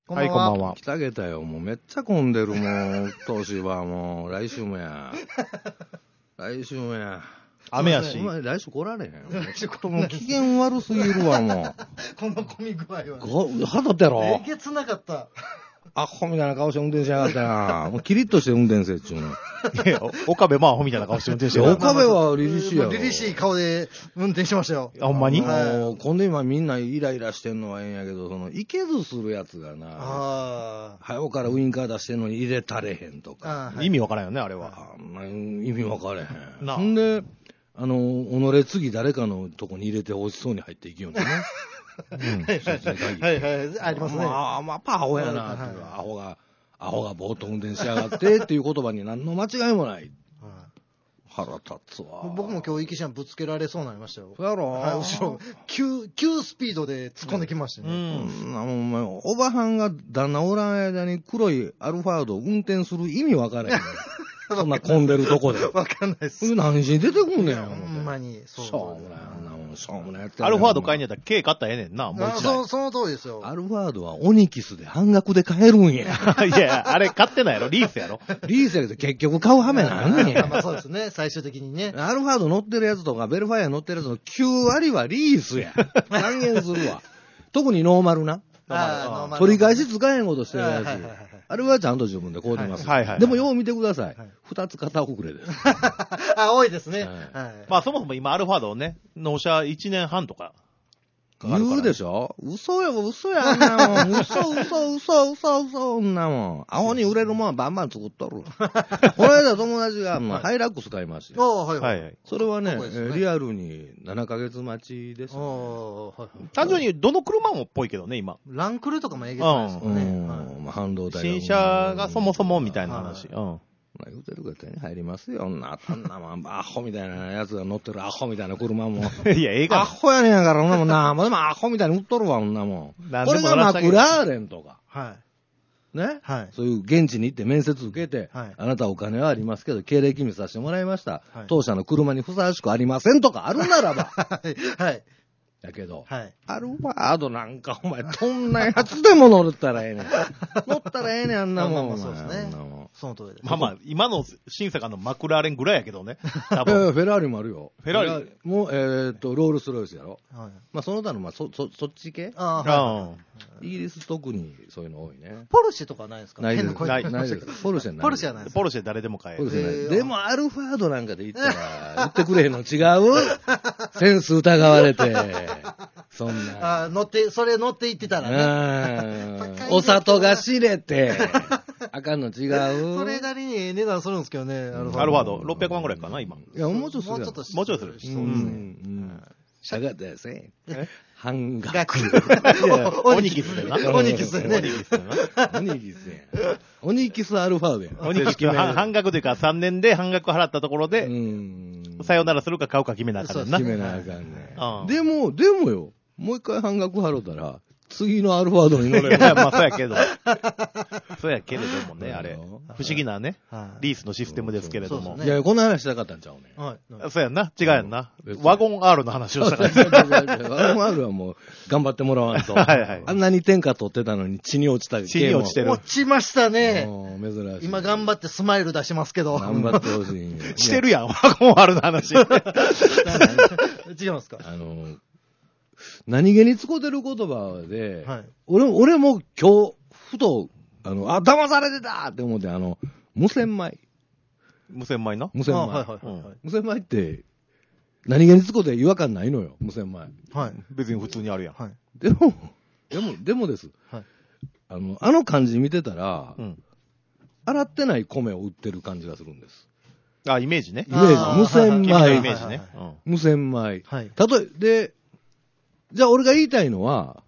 はい、こんばんは。 来たげたよ。もうめっちゃ混んでる。もう、うっとうしいわ。もう、来週もや。来週もや。 雨やし。 お前来週来られへん。もう機嫌悪すぎるわ、もこの混み具合は、 う。肌ってやろえげつなかった。 アホみたいな顔して運転しやがったな。もうキリッとして運転せっちゅうの。 いや岡部もアホみたいな顔して運転してる。 岡部は凛々しいやろ。 凛々しい顔で運転してましたよ。 あ、ほんまにもう、今度今みんなイライラしてんのはええんやけど、その、いけずするやつがな。 あ早うからウインカー出してんのに入れたれへんとあ。 か。 はい意味わからんよね、あれは。 あんま意味分かれへん。 なあほんで、己次誰かのとこに入れて落ちそうに入っていきよんね。 うん。 はいはい。ありますね。 まあ、やっぱアホやなっていう、アホがぼーっと運転しやがってっていう言葉に何の間違いもない。腹立つわ。 僕も今日、行きしんぶつけられそうになりましたよ。 そうやろ、 はい、後ろ、急スピードで突っ込んできましたうね。 ん。 もうお前おばはんが旦那おらん間に黒いアルファードを運転する意味分からへん。そんな混んでるとこで。 わかんないっす。 何しに出てくんねん。 ほんまに。 しょうもない、あんなもん、しょうもないやつやアルファード買いにやったら K 買ったらええねんな、もう一台。 その通りですよ。 アルファードはオニキスで半額で買えるんや。 いや、あれ買ってないやろ、リースやろ。 リースやけど結局買うはめなんねんや。 まあそうですね、最終的にね。 アルファード乗ってるやつとか、ベルファイア乗ってるやつの9割はリースや。還元するわ。特にノーマルな。 あー取り返し使えんことしてるやつはいはいはいはい。 あれはちゃんと自分で買うてます。 はいはいはいでもよう見てくださいはい。 二つ片遅れです。 あ、多いですね。 はいはい。 まあそもそも今アルファードをね、納車1年半とかかかるから。 言うでしょ嘘や、嘘や、あんなもん。嘘、そんなもん。アホに売れるもんはバンバン作っとる。この間友達が、ハイラックス買いましたよ。 ああ、はいはいはい。 それはねかっこいいですねリアルに7ヶ月待ちですあよ、 あ、はいはい。 単純にどの車もっぽいけどね、今。 ランクルとかもえげつないですもんね。 うん、まあ半導体新車がそもそもみたいな話。 はうん。 まあ言うてるから手に入りますよ。あんなもん、アホみたいなやつが乗ってるアホみたいな車も。 いや、映ア画。 ホやねんやから、もんな。でもアホみたいに売っとるわ、こんなもん。 なんでもこれがマクラーレンとか。 はい。 ね。 はい。 そういう現地に行って面接受けて、 はいあなたお金はありますけど、経歴見させてもらいました。 はい当社の車にふさわしくありませんとかあるならば。 はい。はい。 やけど、 はい。 アルファードなんかお前、どんなやつでも乗ったらええねん。乗ったらええねん、あんなもん。 まあそうですねあんなもん。 その通りです。 まあまあ、今の審査官のマクラーレンぐらいやけどね。多フ分。 ェラーリもあるよ。 フェラーリも、ロールスロイスやろ。 はい。 まあ、その他の、まあ、そっち系ああ、はうイギリス特にそういうの多いねい。。ポルシェとかないですかないです。 変な声ないないです。ポルシェない。 ポルシェはないん。ポルシェ誰でも買える。 ポルシェない。 へーでも、アルファードなんかで言ったら、言ってくれへんの違うセンス疑われて。そんな。 ああ、それ乗って行ってたらね。高いお里が知れて。あかんの違うそれなりにええ値段するんですけどね、アルフアルファード600万ぐらいかな、今。 いや、もうちょっとするやんもうちょっともうちょいするそうですね。 下がったやつね。 え半額。 額。 いやオニキスでな。 オニキスでねオニキスでな。 オニキスやん。オニキスアルファードやん。 オニキスは半額というか3年で半額払ったところで、 うん。 さよならするか買うか決めなあかんねんな。 決めなあかんねうん。 でもよ、もう一回半額払ったら、次のアルファードに乗れる。 いや、まあそうやけど。そうやけれどもね、あれ。不思議なね、 はいリースのシステムですけれどもそう。 いや、こんな話したかったんちゃうねん。 はい。 そうやんな。違うやんな別。にワゴン R の話をしたから。 アルファードはもう、頑張ってもらわんと。 はいはいあんなに天下取ってたのに血に落ちた血に落ちてる落ちましたね。 うん珍しい。 今頑張ってスマイル出しますけど。 頑張ってほしいんよ。 してるやん、ワゴン R の話。 違いますか何気に使うてる言葉で、 はい。 俺も今日、ふと、騙されてたって思って、無洗米。 無洗米な。 無洗米。 あはいはいはい無洗米って、何気に使うて違和感ないのよ、無洗米。 はい。 別に普通にあるやん。 はい。 でもです。 はい。 あの漢字見てたら、 うん。 洗ってない米を売ってる感じがするんです。 あ、イメージねイ。メージあー無洗米君のイメージね。 無洗米。 はい。 で、じゃあ俺が言いたいのは、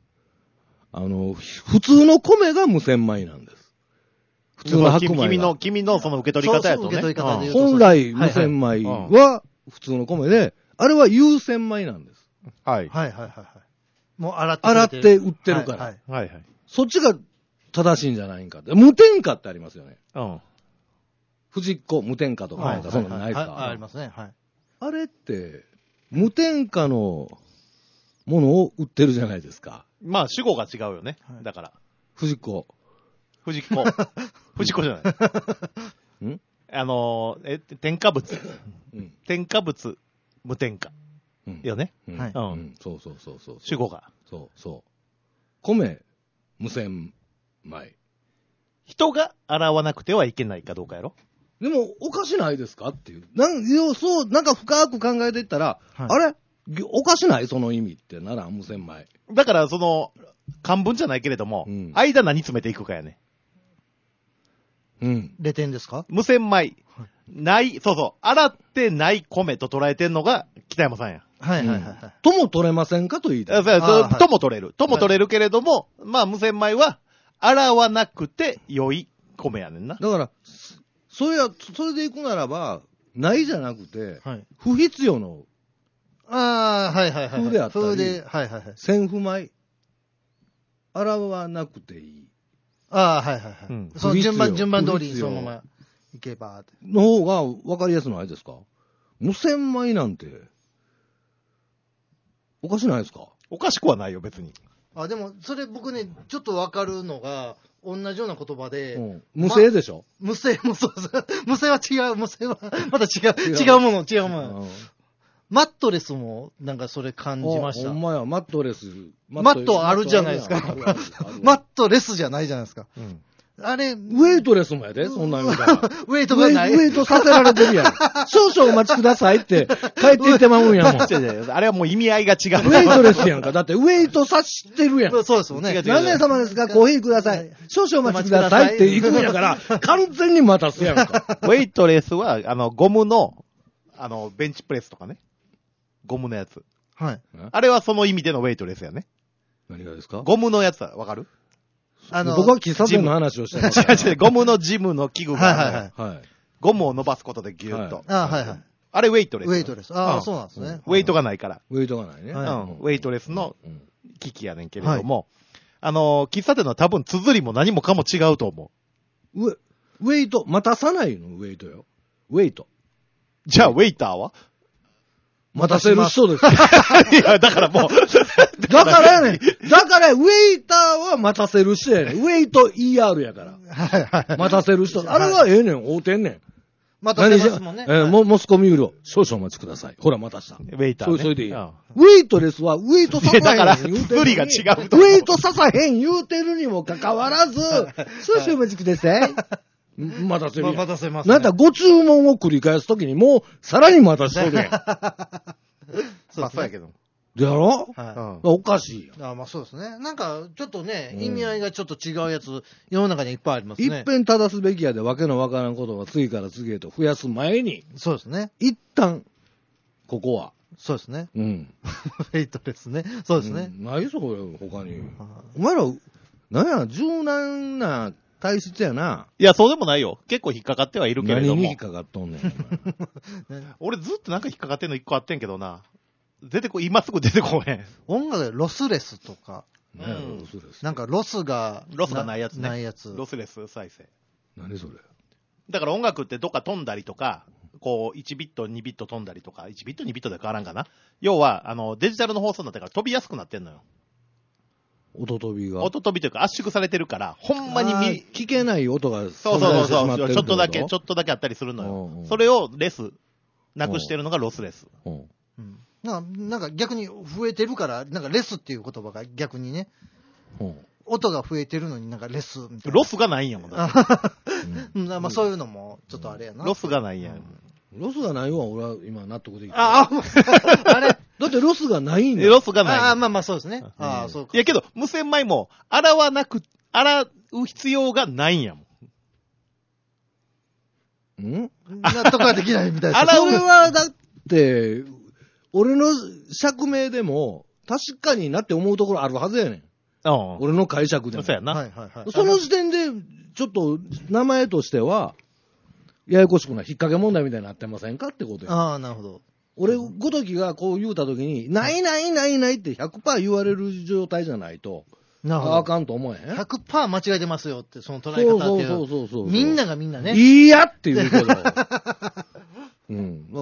普通の米が無洗米なんです。普通の白米が。 君のその受け取り方やとね。 そう受け取り方で言う本来無洗米は普通の米で、あれは有洗米なんです。 はい。 はいはいはいはい。もう洗って洗ってくれてる売ってるから。 はいはいはいはい。 そっちが正しいんじゃないんかって。無添加ってありますよね。 うん。 藤子無添加とかなんかそういうのないですはいあかりますね。はい。 あれって、無添加のものを売ってるじゃないですか。 まあ、主語が違うよね。だから。 藤子。 藤子。藤子じゃない。 ん添加物。 うん。 添加物、無添加。 うんよね。 はいうんうん。そう。 主語が。 そう。米、無洗米。 人が洗わなくてはいけないかどうかやろ。 でも、おかしないですかっていう。なんか深く考えていったら、 はいあれおかしないその意味ってなら、無洗米。 だから、漢文じゃないけれども、間何詰めていくかやね。 うん。 レ点ですか？ 無洗米。洗ってない米と捉えてんのが北山さんや。 はい。 とも取れませんかと言いたい。 とも取れる。とも取れるけれども、まあ無洗米は、洗わなくて良い米やねんな。 だから、それでいくならば、ないじゃなくて、 はい。 不必要のはい。 風であったり風で、はい。 洗不米。洗わなくていい。 はい。 うん。 その順番通りに不必要そのままいけば。 の方が分かりやすいのないですか？無洗米なんて、おかしないですか？ おかしくはないよ、別に。 でも、それ僕ね、ちょっとわかるのが、同じような言葉で、 無洗でしょ？ 無洗もそうです。無洗は違う。無洗は、また違うもの。マットレスも、なんかそれ感じました。 ほんまや、マットレス。 マットあるじゃないですか。マットレスじゃないじゃないですか。 うん。 あれ、 ウェイトレスもやで、そんなん言うたら。 ウェイトがない。 ウェイトさせられてるやん。少々お待ちくださいって帰っていってまうんやもん。 あれはもう意味合いが違う。 ウェイトレスやんか。だってウェイトさしてるやん。 そうですよね。 何名様ですか？コーヒーください。少々お待ちくださいって行くんやから、完全に待たすやんか。 ウェイトレスは、ゴムの、ベンチプレスとかね。ゴムのやつ。 はい。 あれはその意味でのウェイトレスやね。 何がですか？ ゴムのやつはわかる？ 僕は喫茶店の話をしてます。 違う、ゴムのジムの器具が、 はい。 ゴムを伸ばすことでギュッと。 はい。 あれウェイトレス。 ウェイトレス。そうなんですね。 ウェイトがないから。 ウェイトがないね。 ウェイトレスの機器やねんけれども、喫茶店のは多分綴りも何もかも違うと思う。ウェイト、待たさないのウェイトよ。ウェイト。 じゃあ、ウェイターは待たせる人です。 いや、だからもう。 だからね。だから、ウェイターは待たせる人やねん。ウェイト ER やから。待たせる人。あれはええねん。合うてんねん。 待たせますもんね。 モスコミュールを少々お待ちください。ほら、待たした。 ウェイターね。 それでいい。ウェイトレスはウェイトささへん。 だから、作りが違うと。 ウェイトささへん言うてるにもかかわらず、少々お待ちください。待たせるやん。 待たせます。 なんだ、ご注文を繰り返すときにもう、さらに待たしとるやん。 そうやけど。 だろ？ はおかしいい。まあそうですね。なんか、ちょっとね、意味合いがちょっと違うやつ、世の中にいっぱいありますね。 一遍正すべきやで、わけのわからんことが次から次へと増やす前に、 そうですね。 一旦、ここは。 そうですね。 うん。 フェイトですね。そうですね。 ないぞ、これ、他に。お前ら、なんや、柔軟な体質やな。 いや、そうでもないよ。結構引っかかってはいるけれども。 何に引っかかっとんねん。 俺ずっとなんか引っかかってんの一個あってんけどな。今すぐ出てこへん。 音楽でロスレスとか、 ロスレス。 なんかロスがないやつね。 ないやつ。 ロスレス再生。 何それ。 だから音楽ってどっか飛んだりとか、こう、1ビット、2ビット飛んだりとか、1ビット、2ビットで変わらんかな。要は、デジタルの放送になってから飛びやすくなってんのよ。 音飛びが。 音飛びというか圧縮されてるから、ほんまに聞けない音がそう、ちょっとだけあったりするのよ。それをなくしてるのがロスレス。 なんか逆に増えてるから、なんかレスっていう言葉が逆にね、音が増えてるのになんかレスみたいな。 ロスがないんやもん。まあそういうのもちょっとあれやな。 ロスがないんや。 ロスがないわ、俺は今納得できる。 あれだってロスがないんだよ。ロスがない。 まあそうですね。そうか。 いやけど、無洗米も洗う必要がないんやもん。 納得ができないみたいな。 それはだって、俺の釈明でも、確かになって思うところあるはずやねん。俺の解釈でも。 そうやな。 その時点で、ちょっと名前としては、ややこしくない引っ掛け問題みたいになってませんかってことや。 なるほど。 俺ごときがこう言うたときに、ないって100% 言われる状態じゃないと、あかんと思えへん ?100% 間違えてますよって、その捉え方っていう。 そう。 みんながみんなね。 いいやって言うけど。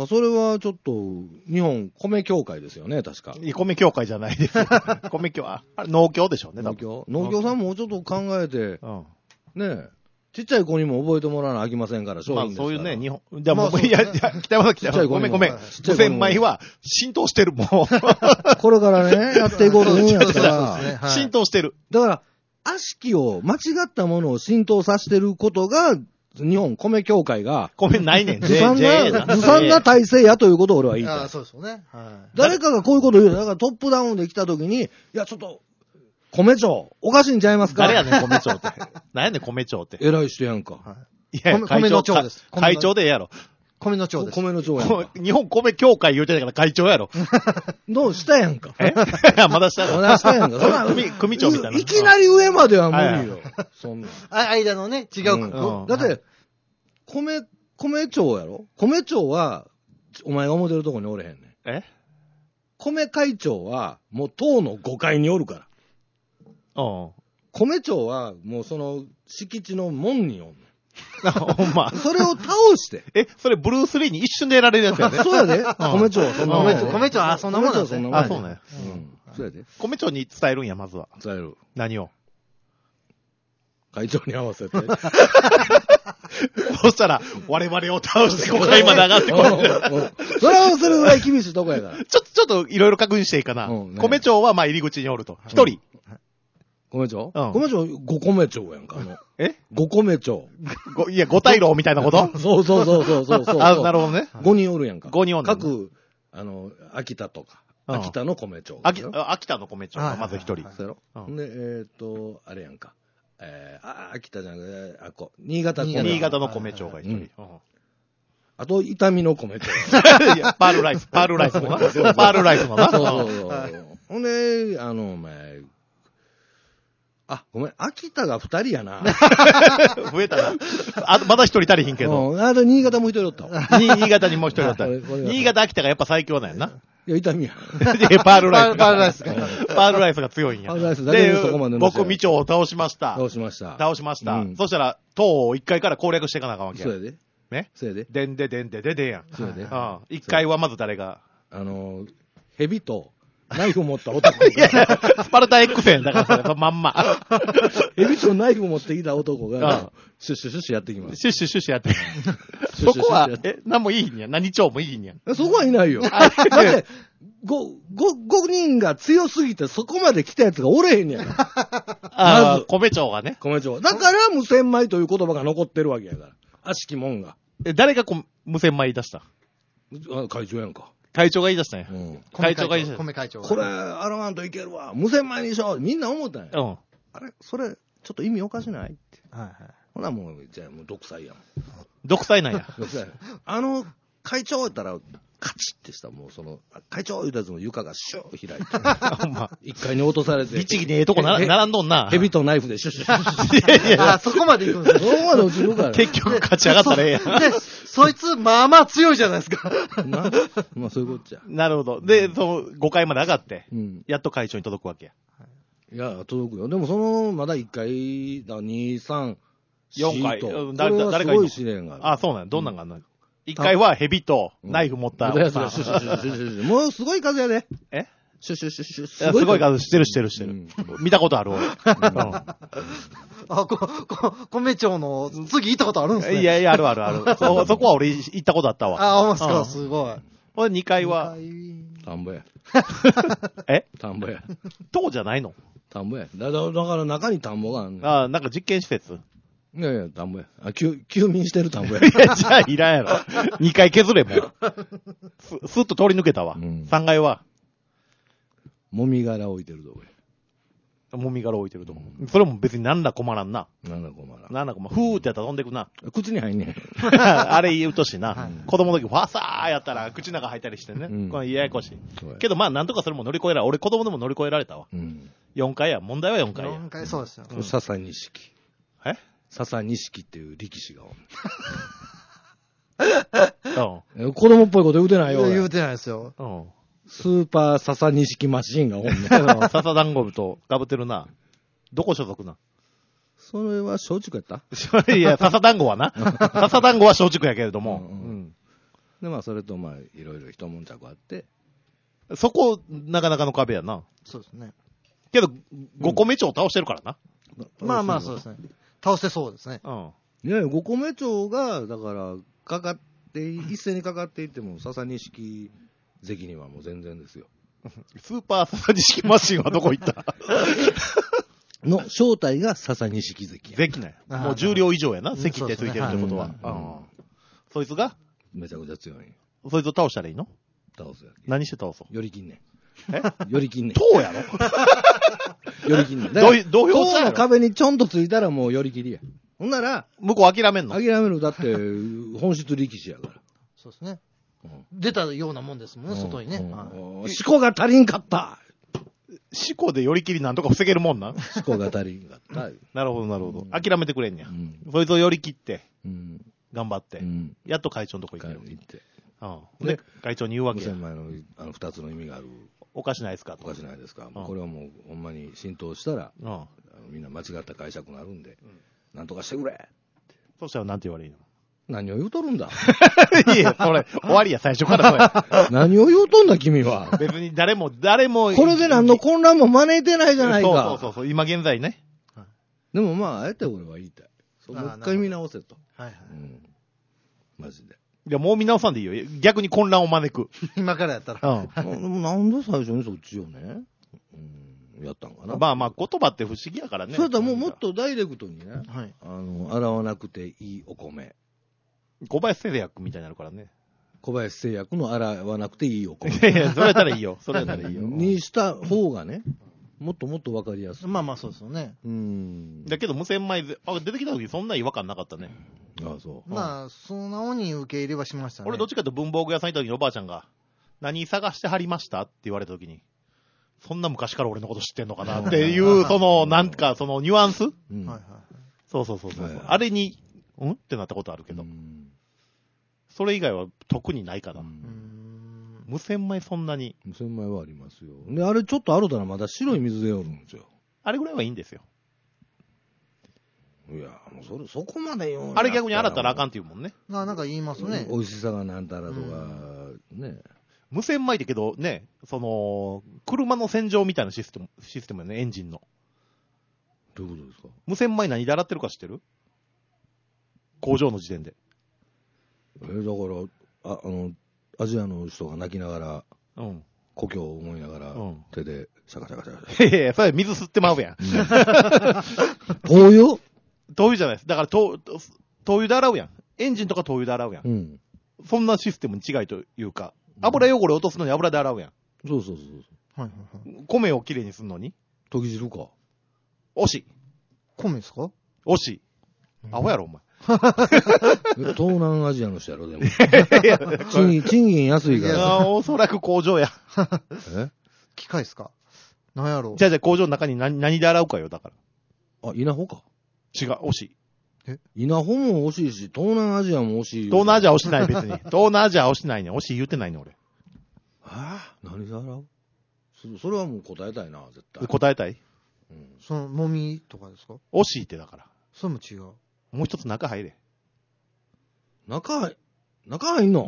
らそれはちょっと、日本米協会ですよね、確か。 米協会じゃないですよ。米協、あれ農協でしょうね、多分。 農協さんももうちょっと考えて、 うん。 ねえ、ちっちゃい子にも覚えてもらわなあきませんから、商まあ品ですから。 そういうね、日本、じゃあもう、 まあそういや、北山さん、 ちっちゃい子にもごめんごめん。 はいちっちゃい子にも無洗米は浸透してる、もう。 これからね、やっていこうと思うんやったそうら、 ですね。はい浸透してる。 だから、悪しきを、間違ったものを浸透させてることが、日本米協会が、 米ないねん、 ずさん JA な、ずさんな体制やということを俺は言いたいああ、。そうですよね。はい。 誰かがこういうことを言う。だからトップダウンで来た時に、いや、ちょっと、米町、おかしいんちゃいますか？ 誰やねん、米町って。何やねん、米町って。 偉い人やんか。 いや、 米の町です会長でええやろ。 米の町です。 米の町やんか。 日本米協会言うてたから会長やろ。 どうしたやんか。 えまだしたおら。 なしたやんか。そんな組長みたいな。 いきなり上までは無理よ。そんな。 間のね、違う。 うんだって、米町やろ？米町は、お前が思ってるとこにおれへんねん。 え米会長は、もう党の5階におるから。 うん。 米町は、もうその、敷地の門におんねん。 ほんま。 それを倒して。 え、それブルース・リーに一瞬でやられるやつやね。 そうやで。米町はそんなもんやで。 米町、あ、そんなもんなんですね。 あ、そうね。 うん。そうやで。 米町に伝えるんや、まずは。 伝える。 何を。 会長に合わせて。 そしたら、我々を倒して5回まで上がってこい。 それはそれぐらい厳しいとこやから。 ちょっといろいろ確認していいかな。 うんね米町はまあ入り口におると。一人。 米町うん米町、五米町やんか。 え五米町。 いや、五大老みたいなことそうそうそうそうそうそう。 あ、なるほどね。 5人おるやんか。 5人おんのね各、秋田とか、 うん秋田の米町。 秋田の米町がまず一人。 そうやろ、 うんで、あれやんか。秋田じゃなくて、新潟米新潟の米町が一人。 あと、伊丹の米町。 いやパールライスもな。パールライスもな。 そうそうそう。ほんで、お前、ごめん、秋田が2人やな。 増えたな。まだ一人足りひんけど。 あと、新潟も1人おったわ。 新潟にもう一人だった。 これ新潟、秋田がやっぱ最強なんやな。 いや、伊丹や。 でパールライス。 パールライスが。 パールライスが強いんや。 パールライスだけでそこまでで、 のし僕、未長を倒しました。 倒しました。 倒しました。 うんそしたら、党を1階から攻略していかなあかんわけやそうやで。 ね。 そうやで。 でんででんでででやん。 そうやで。 1階はまず誰が。 蛇と、ナイフ持った男いやいが、 や、スパルタ X やん。だからそれ、そのまんま。 蛇とナイフ持ってきた男うんが、シュッシュシュッシュやってきます。 シュッシュシュッシュやって。 シュッシュシュッシュそこはやっ、て何もいいんや。何長もいいんや。 そこはいないよ。だって、5人が強すぎてそこまで来たやつがおれへんねやから。まず米長がね。 米町。だから無洗米という言葉が残ってるわけやから。悪しきもんが。 誰が無洗米言い出した会長やんか。 会長が言い出したんや。 うん。 会長が言い出した。 米会長。 これ、洗わんといけるわ。無洗米にしよう。みんな思ったんや。 うん。 あれそれ、ちょっと意味おかしないって。 はいはい。 ほなもう、じゃあもう独裁やん。 独裁なんや。 独裁。会長言ったら、カチッてした、もう会長言うたやつも床がシュー開いて。 ほんま。 一階に落とされて。 律儀にええとこ並んどんな。 蛇とナイフでシュッシュシュッシュ。 いやいや、 あ、そこまで行くんですね。 そこまで落ちるから。 結局勝ち上がったらええやん。 で、そいつ、まあまあ強いじゃないですか。 なまあそういうこっちゃ。 なるほど。で、5階まで上がって、 うん。 やっと会長に届くわけや。 いや、届くよ。でもまだ1回、2、3、 4回。 と。 うん誰誰かいるのがすごい試練がある。 あ、そうなんや。どんなんがあんの1階は蛇とナイフ持った。 やつがシュッシュシュッシュシュッシュ。もうすごい数やで。 えシュッシュシュッシュ。 すごい数してるしてるしてる。 うん見たことある俺。 米町の次行ったことあるんですね。 いやいや、あるあるある。そこは俺行ったことあったわ。 あ、ほんまっすか、 うんすごい。 これ2階は、 田んぼや。 え田んぼや。 塔じゃないの田んぼや。だから中に田んぼがあんねん。 あなんか実験施設。 いやいや、田んぼや。休眠してる田んぼや。 いや、じゃあいらんやろ。2階削れもう。スッと通り抜けたわ。 うん 3階は、 もみ殻置いてるとこや。 もみ殻置いてるとこ。それも別に何ら困らんな。 なんだ困らん。 なんだ困らん。ふーってやったら飛んでくな。 口に入んねん。 あれ言うとしな。 はい子供の時ファサーやったら口の中入ったりしてね。 うんこれややこしい。 そうやけどまあなんとかそれも乗り越えられ、俺子供でも乗り越えられたわ。 うん。 4階や。問題は4階や。 4回、そうですよ。 うん笹錦。 え笹錦っていう力士がおんうん。 子供っぽいこと言うてないよ。俺言うてないですよ。 うん。 スーパー笹錦マシンがおんねん。 笹団子と被ってるな。どこ所属なそれは松竹やったいや、笹団子はな。笹団子は松竹やけれども。 うんで、まあ、それと、まあ、いろいろ一悶着あって。 そこ、なかなかの壁やな。 そうですね。 けど、5個目蝶倒してるからな。 まあまあ、そうですね。倒せそうですね。 うん。 いやいや、5個目蝶が、だから、一斉にかかっていっても、笹錦関にはもう全然ですよ。 スーパーササニシキマシンはどこ行ったの正体が笹錦関や。 関なんや。もう重量以上やな。関ってついてるってことは。 うんうんそいつがめちゃくちゃ強い。 そいつを倒したらいいの倒すやけ。 何して倒そうよりきんねえん。よりきんねん。 塔やろよりきんねん。 どういう、どういう塔の壁にちょんとついたらもうよりきりや。ほんなら、 向こう諦めんの諦める。だって、本質力士やから。 そうですね。 うん出たようなもんですもんね、外にね。 うんはい思考が足りんかった思考で寄り切りなんとか防げるもんな。 思考が足りんかった。 なるほど、なるほど。 うん諦めてくれんねやう。ん。 そいつを寄り切って、 うん。 頑張ってう。ん。 やっと会長のとこ行帰ける。 る行って。 うん。で、会長に言うわけや 5000。枚の2つの意味がある。 おかしないですかと。 おかしないですか。 うんこれはもうほんまに浸透したら、 うん。 みんな間違った解釈になるんで、なんとかしてくれ。 そしたらなんて言われる何を言うとるんだのいや、それ、終わりや、最初からそれ。 何を言うとんだ君は。 別に誰も、 これで何の混乱も招いてないじゃないか。 そう、今現在ね。 でもまあ、あえて俺は言いたい。もう一回見直せと。 はいはい。 うん。マジで。 いや、もう見直さんでいいよ。逆に混乱を招く。 今からやったら。 うん。 でもなんで最初にそっちをね、やったんかな。 まあまあ、言葉って不思議やからね。 それとはもっとダイレクトにね、 はい。 洗わなくていいお米。 小林製薬みたいになるからね。 小林製薬の洗わなくていいお米。 いやいや、それやったらいいよ。それやったらいいよ。 にした方がね、もっともっとわかりやすい。 まあまあそうですよね。 だけど、無洗米で、出てきた時そんな違和感なかったね。 ああ、そう。 まあ、素直に受け入れはしましたね。 俺どっちかというと文房具屋さん行った時におばあちゃんが、何探してはりましたって言われた時に、そんな昔から俺のこと知ってんのかなっていう、その、なんか、そのニュアンスうんはいはい。 そう。 はいはいあれに、ってなったことあるけど、 うんそれ以外は特にないかな。 うーん。 無洗米そんなに、 無洗米はありますよ。で、あれちょっとあるたらまだ白い水でおるんですよ。 あれぐらいはいいんですよ。 いや、もうそこまで言うんあれ逆に洗ったらあかんんっていうもんね。 なんか言いますね。 美味しさがなんたらとか、ね。 無洗米ってけどね、その、車の洗浄みたいなシステムよね、エンジンの。 どういうことですか？ 無洗米何で洗ってるか知ってる？工場の時点で。 だから、アジアの人が泣きながら、 うん。 故郷を思いながら、 うん手でシャカシャカシャカシャいやいや、それ水吸ってまうやん。 カ。灯油灯油じゃないです。だから灯油で洗うやん。エンジンとか灯油で洗うやん。 うん。 そんなシステムに違いというか、油汚れ落とすのに油で洗うやん。 そうそう。 はいはいはい。 米をきれいにするのに。 研ぎ汁か。 惜しい。 米ですか惜しい。アホやろ、お前。 東南アジアの人やろ、でも。賃金安いから。 おそらく工場や。 え機械ですかなんやろう。 じゃあ工場の中に何で洗うかよ、だから。 あ、稲穂か。 違う、惜しい。 稲穂も惜しいし、東南アジアも惜しいよ。 東南アジア惜しない、別に。東南アジア惜しないね。惜しい言うてないね、俺。 何で洗うそれはもう答えたいな、絶対。 答えたいうんその、もみとかですか惜しいってだから。 それも違う。 もう一つ中入れ。 中入んの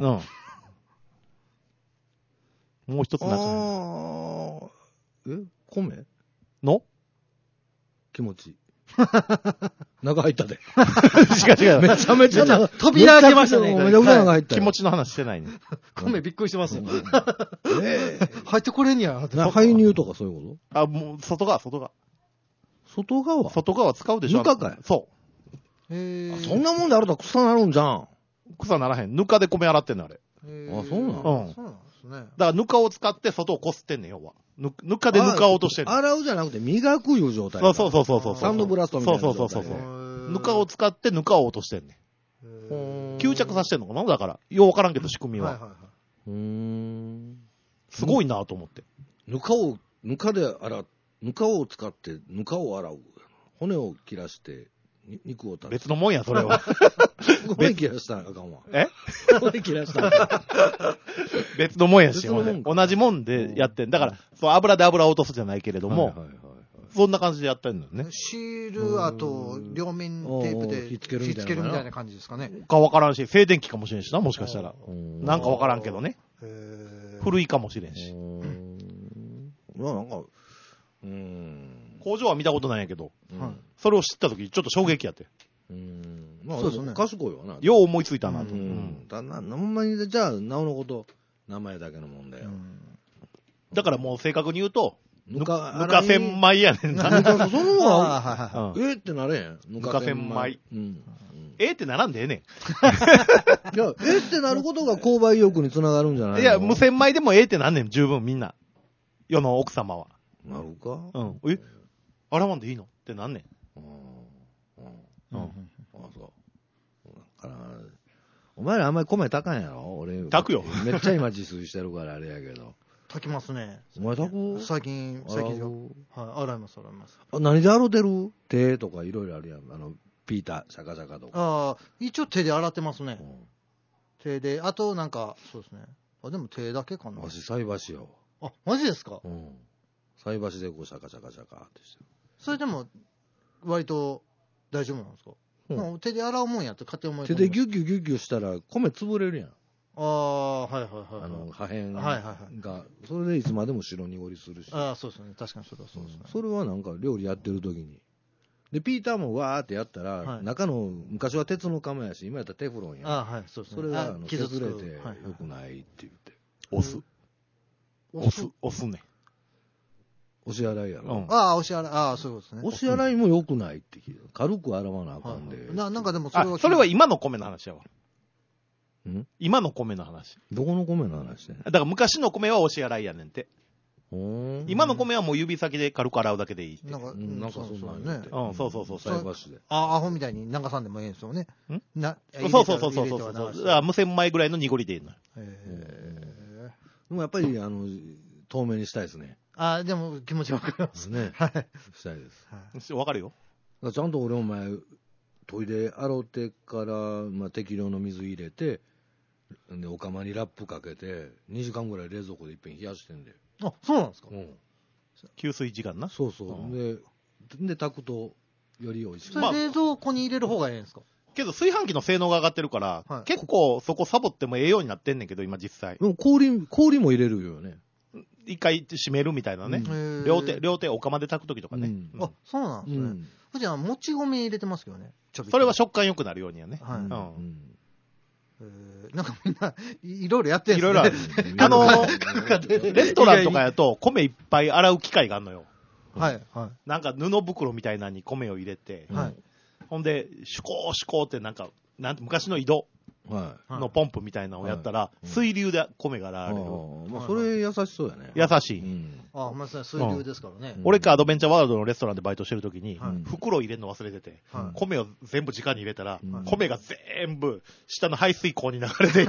もう一つ中入れ。 米の気持ち。中入ったで。 違う。 めちゃめちゃ中、 扉開けましたねめちゃくちゃ中入ったよ。 気持ちの話してないね。 米びっくりしてますよ。 え入ってこれんや。 排入とかそういうこあ、もう、外側。 と外側外側使うでしょ。 ぬかかいそへそんなもんで洗ったら草なるんじゃん。 う。草ならへん。ぬかで米洗ってんの、あれ。 あそうなのそうなんですね。 だからぬかを使って外をこすってんねん、要は。ぬかでぬかを落としてんねん。 洗うじゃなくて磨くいう状態。 そう。 サンドブラストみたいな状態。 そうぬかを使ってぬかを落としてんねん。吸着させてんのかなだから。ようわからんけど、仕組みは。すごいなと思って。 ぬかを使ってぬかを洗う。骨を切らして、肉を食べる。 別のもんや、それは。 骨切らしたらあかんわ。 え骨切らしたらあかん。 別のもんやし、 別のもんか同じもんでやってん。だから、そう、油で油を落とすじゃないけれども、 そんな感じでやってるのよね。 シール、あと、両面テープでひっつけるみたいなひっつけるみたいな感じですかね。 かわからんし、静電気かもしれんしな、もしかしたら。なんかわからんけどね。 へ古いかもしれんし。 まあなんか、 工場は見たことないんやけど、 はいそれを知った時ちょっと衝撃やって。 まあ、 そうですね賢いわな。 よう思いついたなと。 だな、ほんまに、じゃあ、なおのこと、名前だけのもんだよ。 だからもう正確に言うと、ぬか洗い千枚やねんな。 ぬかその方が、 はってなれへん。 ぬか千枚。 うん。 ってならんでええねいや、ってなることが購買意欲につながるんじゃないの。 いや、無洗米でもってなんねん、十分みんな。世の奥様は。 なるか。 洗わんでいいのってなんねん。 あ、そう。だから、お前らあんまり米炊かんやろ俺。 炊くよ。 めっちゃ今自炊してるからあれやけど。 炊きますね。 お前炊く最近ですよ。はい、洗います。 何で洗うてる手とかいろいろあるやん。ピーター、シャカシャカとか。 ああ、一応手で洗ってますね。手で、あとなんか、そうですね。でも手だけかな。 わし、菜箸よ。 あ、マジですか？ 菜箸でこうシャカシャカシャカってしてる。 それでも、割と大丈夫なんですか？もう手で洗うもんやって勝手に思い込ん手でギュッギュッギュッギュッしたら米潰れるやん。 ああ、はい。 破片はいはいが、それでいつまでも白濁りするし。 ああ、そうですね。確かにそれはそうですね。 それはなんか料理やってる時に。で、ピーターもわーってやったら、中の、昔は鉄の釜やし、今やったらテフロンや。 ああ、はい、そうですね。 それが傷つく削れて良くないって言って。 押すね。 押し洗いやろ。 ああ、押し洗い、ああ、そういうことですね。 押し洗いも良くないって聞いた。軽く洗わなあかんで。 なんかでもそれは今の米の話やわ。今の米の話。 どこの米の話ね。 だから昔の米は押し洗いやねんて。今の米はもう指先で軽く洗うだけでいいって。 なんかそうなんね。 そう。 菜箸で。 アホみたいに流さんでもええんですよね。 そう。無洗米ぐらいの濁りでいいのよ。 でもやっぱり、透明にしたいですね。 でも気持ちわかりますね。 はい。 したいです。 わかるよ。 ちゃんと俺お前、研いで洗うてから、適量の水入れて、で、お釜にラップかけて、2時間ぐらい冷蔵庫でいっぺん冷やしてんで。 あ、そうなんですか？ 給水時間な。 そう。で、炊くと、より美味しい。 それ冷蔵庫に入れる方がええんですか？ けど炊飯器の性能が上がってるから、結構そこサボってもええようになってんねんけど、今実際。 でも氷も入れるよね。 一回閉めるみたいなね。両手お釜で炊くときとかね。 あ、そうなんですね。じゃあ、もち米入れてますけどね。 それは食感良くなるようにはね。 なんかみんな、いろいろやってるんですね。 いろいろある。レストランとかやと、米いっぱい洗う機械があるのよ。なんか布袋みたいなのに米を入れて、ほんで、シュコーってなんか、昔の井戸のポンプみたいなのをやったら、水流で米が洗われる。 それ優しそうやね。 優しい。 まさに水流ですからね。 俺かアドベンチャーワールドのレストランでバイトしてる時に、袋入れるの忘れてて、米を全部直に入れたら、米が全部下の排水溝に流れていって、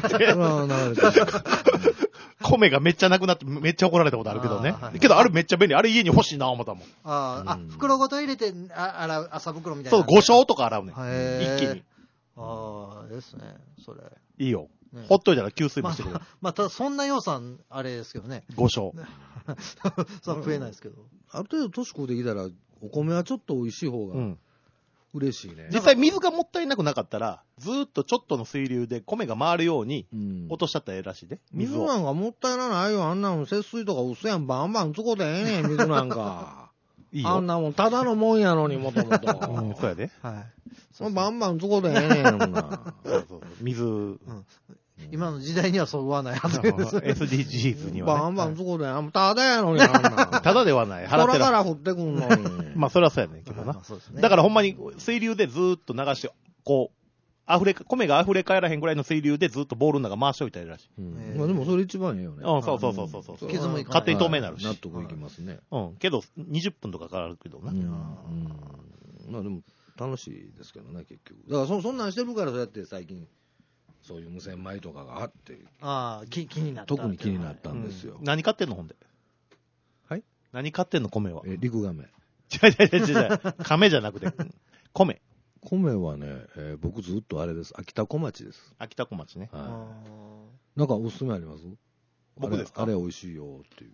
米がめっちゃなくなって、めっちゃ怒られたことあるけどね。けどあれめっちゃ便利。あれ家に欲しいな思ったもん。 袋ごと入れて洗う、麻袋みたいな。 そう、5升とか洗うねん。一気に。 ですね、それ。 いいよ。ほっといたら給水もしてくれる。 ただそんな予算、あれですけどね。 5升。 そう食えないですけど。 ある程度年食うてきたら、お米はちょっと美味しい方が嬉しいね。 実際水がもったいなくなかったら、ずーっとちょっとの水流で米が回るように落としちゃったらええらしいで。 水なんかもったいないよ。あんなもん節水とか薄やん。バンバンつこてええねん、水なんか。いいよ。あんなもんただのもんやのに、もともと。 そうやで。 バンバンつこてええねん、な。 水。 今の時代にはそう言わないはずです。SDGs には。 バンバンつこてええ。ただやのに、あんな。 ただではない。 払ってる。から降ってくんのに。 それはそうやねんけどな。だからほんまに水流でずーっと流して、こう、米が溢れ返らへんぐらいの水流でずっとボールの中回しておいたらいいらしい。 でもそれ一番いいよね。 そう。 傷もいかない。 勝手に透明になるし。 納得いきますね。 けど、20分とかかかるけどな。 でも、楽しいですけどね、結局。だからそんなんしてるからそうやって最近、そういう無洗米とかがあって。 気になった。 特に気になったんですよ。 何買ってんのほんで。 はい何買ってんの米は。 陸亀。 違う。亀じゃなくて、米。 米はね、僕ずっとあれです。秋田小町です。 秋田小町ね。 なんかおすすめあります？ 僕ですか？ あれ美味しいよっていう。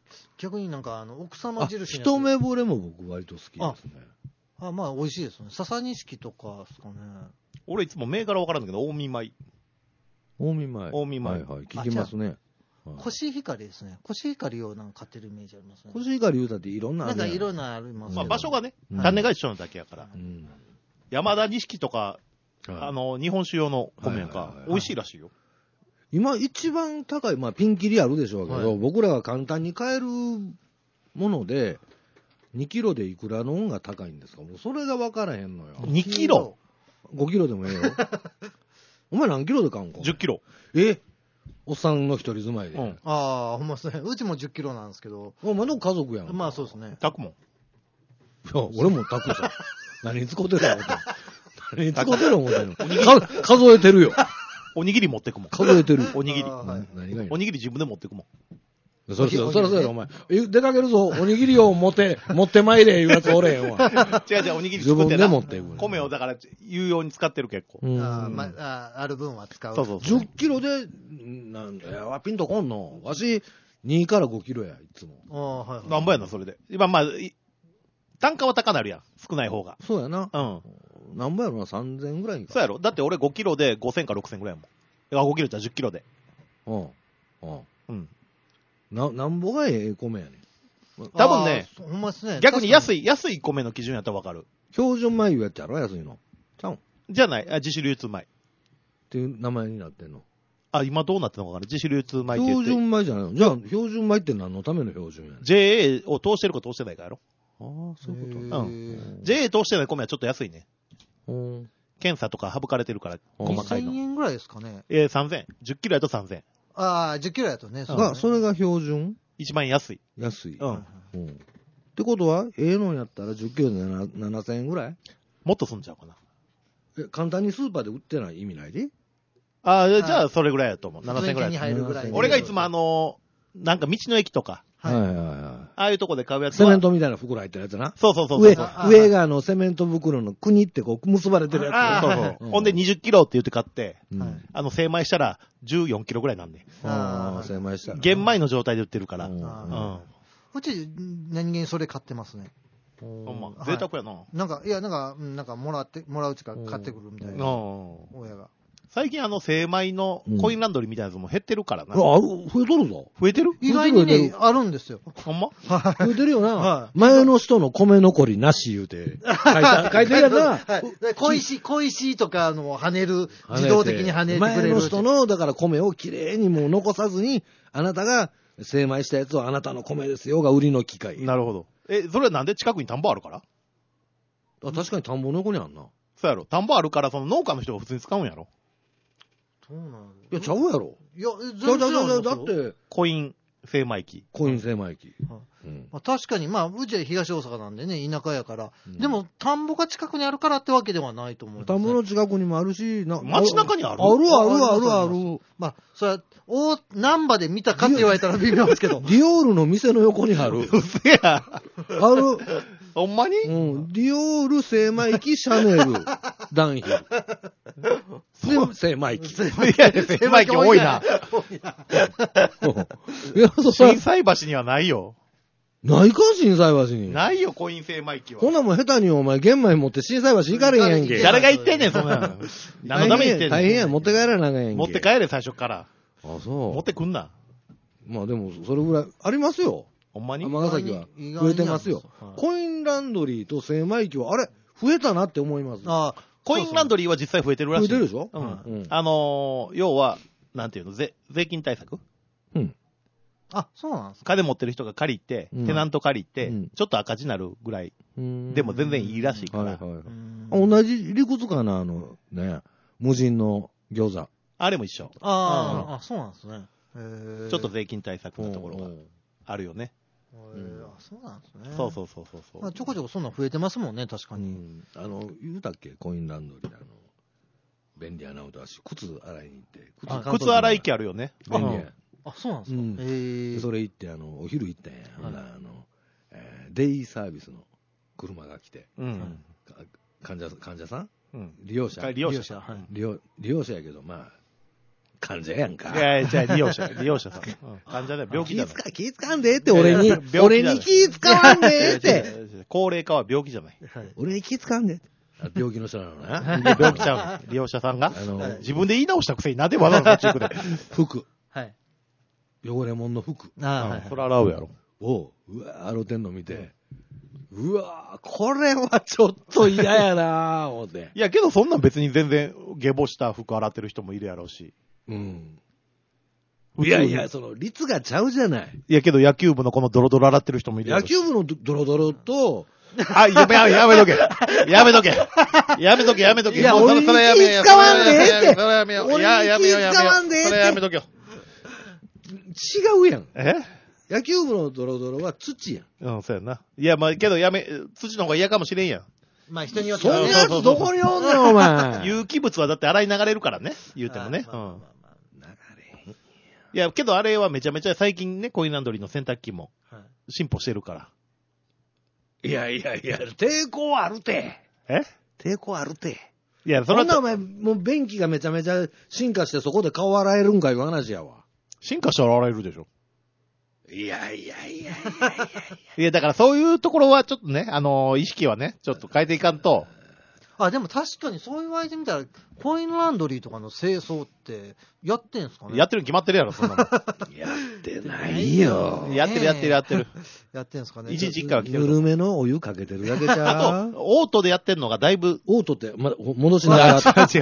逆になんか奥様印のやつ。 一目惚れも僕割と好きですね。 まあ美味しいですね。笹錦とかですかね。 俺いつも銘柄分からんだけど、近江米。 近江米。 近江米。 はいはい。聞きますね。 コシヒカリですね。コシヒカリをなんか買ってるイメージありますね。 コシヒカリ言うたっていろんななんかいろんなあります。 まあ場所がね、種が一緒なだけやから。山田錦とか、日本酒用の米が美味しいらしいよ。 今一番高い、まあピンキリあるでしょうけど、僕らが簡単に買えるもので、2キロでいくらのが高いんですか？もうそれが分からへんのよ。 2キロ ?5 キロでもええよ。お前何キロで買うんか？ 10 キロ。 おっさんの一人住まいで。 ほんまですね。うちも10キロなんですけど。 お前の家族やん。 まあそうですね。 炊くもん。 いや、俺も炊くさ。何に使うてる思ってんの？何に使うてる思ってんの？数えてるよ。 おにぎり持ってくもん。 数えてる。 おにぎり。 何がいいの？ おにぎり自分で持ってくもん。 そらそうや、お前。出かけるぞ、おにぎりを持ってまいれ、いうやつおれへんわ。 違う、おにぎり作ってな。 自分で持っていく。 米をだから、有用に使ってる結構。 ある分は使う。 そう。 10キロで、なんだよ、ピンとこんの。わし、2から5キロや、いつも。 なんぼやな、それで。今、まあ、単価は高なるやん。少ない方が。 そうやな。 うん。 なんぼやろな、3000ぐらいか。 そうやろ。だって俺5キロで5000か6000ぐらいやもん。5キロじゃ10キロで。 うん。なんぼがええ米やねん。 多分ね、 ほんまですね。 逆に安い米の基準やったらわかる。 標準米いうやつやろ、安いの。ちゃうん。 じゃない、自主流通米。 っていう名前になってんの。 今どうなってんのかわかる。自主流通米って言って。 標準米じゃないの？じゃあ、標準米って何のための標準やねん。 JA を通してるか通してないかやろ。 そういうこと。 JA 通してない米はちょっと安いね。 うん。 検査とか省かれてるから、細かいの。 2000円ぐらいですかね。 3000。10キロやと3000。 10キロやとね。 それが標準？ 一番安い。 安い。 うん。 ってことは、のやったら10キロで7000円ぐらい？ もっとすんちゃうかな。 簡単にスーパーで売ってない意味ないで？ じゃあそれぐらいやと思う。7000円ぐらい。 入るぐらい。 俺がいつもなんか道の駅とか。ああいうとこで買うやつセメントみたいな袋入ってるやつな。 そう。 上がセメント袋の国ってこう結ばれてるやつ。 そう。ほんで20キロって言って買って、精米したら14キロぐらいなんで。 精米したら。 玄米の状態で売ってるから。 うち、何気にそれ買ってますね。 ほんま。贅沢やな。 なんかもらうちか買ってくるみたいな。親が。 最近精米のコインランドリーみたいなやつも減ってるからな。 増えとるぞ。 増えてる？ 意外にね、あるんですよ。 ほんま？ 増えてるよな。前の人の米残りなし言うて。書いてるやんな。 小石とか跳ねる、自動的に跳ねてくれる。 前の人の、だから米をきれいにもう残さずに、あなたが精米したやつをあなたの米ですよが売りの機械。 なるほど。それはなんで近くに田んぼあるから？ 確かに田んぼの横にあんな。 そうやろ。田んぼあるから、その農家の人が普通に使うんやろ。 いや、ちゃうやろ。 いや、全然だって、 コイン精米機。 確かに、うちは東大阪なんでね、田舎やから。でも、田んぼが近くにあるからってわけではないと思う。 田んぼの近くにもあるし、 街中にある？ ある。 それは、難波で見たかって言われたら微妙ですけど。 ディオールの店の横にある。 うせや。 ある。 ほんまに？ ディオール精米機、シャネル、ダンヒル。精米機。 精米機多いな。心斎橋にはないよ。 ないか、心斎橋に。 ないよ、コイン精米機は。 こんなもん下手にお前、玄米持って心斎橋行かれへんやんけ。 誰が言ってんねん、そんなの。何のために言ってんねん。 大変や、持って帰らなあかんやんけ。 持って帰れ、最初から。 そう。 持ってくんな。 まあでも、それぐらい、ありますよ。 ほんまに？ 尼崎は。増えてますよ。コインランドリーと精米機は、あれ、増えたなって思います。 コインランドリーは実際増えてるらしい。 増えてるでしょ？ 要は、なんていうの、税金対策？ そうなんですか。 金持ってる人が借りて、テナント借りて、ちょっと赤字になるぐらい。でも全然いいらしいから。 同じ理屈かな、無人の餃子。 あれも一緒。 そうなんですね。 ちょっと税金対策のところがあるよね。 そうなんですね。 そう。 ちょこちょこそんなん増えてますもんね、確かに。 言うたっけ、コインランドリー便利やなとは靴洗いに行って。 靴洗い機あるよね。 便利や。 そうなんですか。 それ行って、お昼行ったんや。デイサービスの車が来て、患者さん利用者やけど、 患者やんか。 いやいや、じゃあ利用者さん。患者だよ、病気じゃない。 気使わんでって、俺に気使わんでって。 高齢化は病気じゃない。 俺に気使わんで。病気の人なのね。 病気ちゃう。利用者さんが自分で言い直したくせになんでわざわざこっち行くで。 服。 はい。 汚れ物の服。 ああ、それ洗うやろ。 うわ、洗うてんの見て。うわ、これはちょっと嫌やなぁ、思って。 いや、けどそんなん別に全然、下ボした服洗ってる人もいるやろうし。 うん。いやいや、その、率がちゃうじゃない。 いや、けど野球部のこのドロドロ洗ってる人もいるやろうし。 野球部のドロドロと、 やめとけ。やめとけ。 いや、俺に気使わんでって。 それやめよう。やめよう。それやめとけよ。 違うやん。野球部のドロドロは土やん。 うん、そうやな。いや、まあ、けど土の方が嫌かもしれんやん。 まあ人によっては。 そんなやつどこにおんねん、お前。 有機物はだって洗い流れるからね。言うてもね。うん。流れ。いや、けどあれはめちゃめちゃ最近ね、コインランドリーの洗濯機も進歩してるから。 いや、抵抗あるて。抵抗あるて。 いや、 そんなお前、もう便器がめちゃめちゃ進化してそこで顔洗えるんかいう話やわ。 進化したら洗えるでしょ。 いや。 いや、だからそういうところはちょっとね、意識はね、ちょっと変えていかんと。 でも確かにそう言われてみたら、コインランドリーとかの清掃ってやってんすかね。 やってるに決まってるやろ、そんなの。 やってないよ。 やってる。やってんすかね。 一時から来てる。 ぬるめのお湯かけてるだけじゃん。 あと、オートでやってんのがだいぶ。 オートって、戻しながら。 違う。自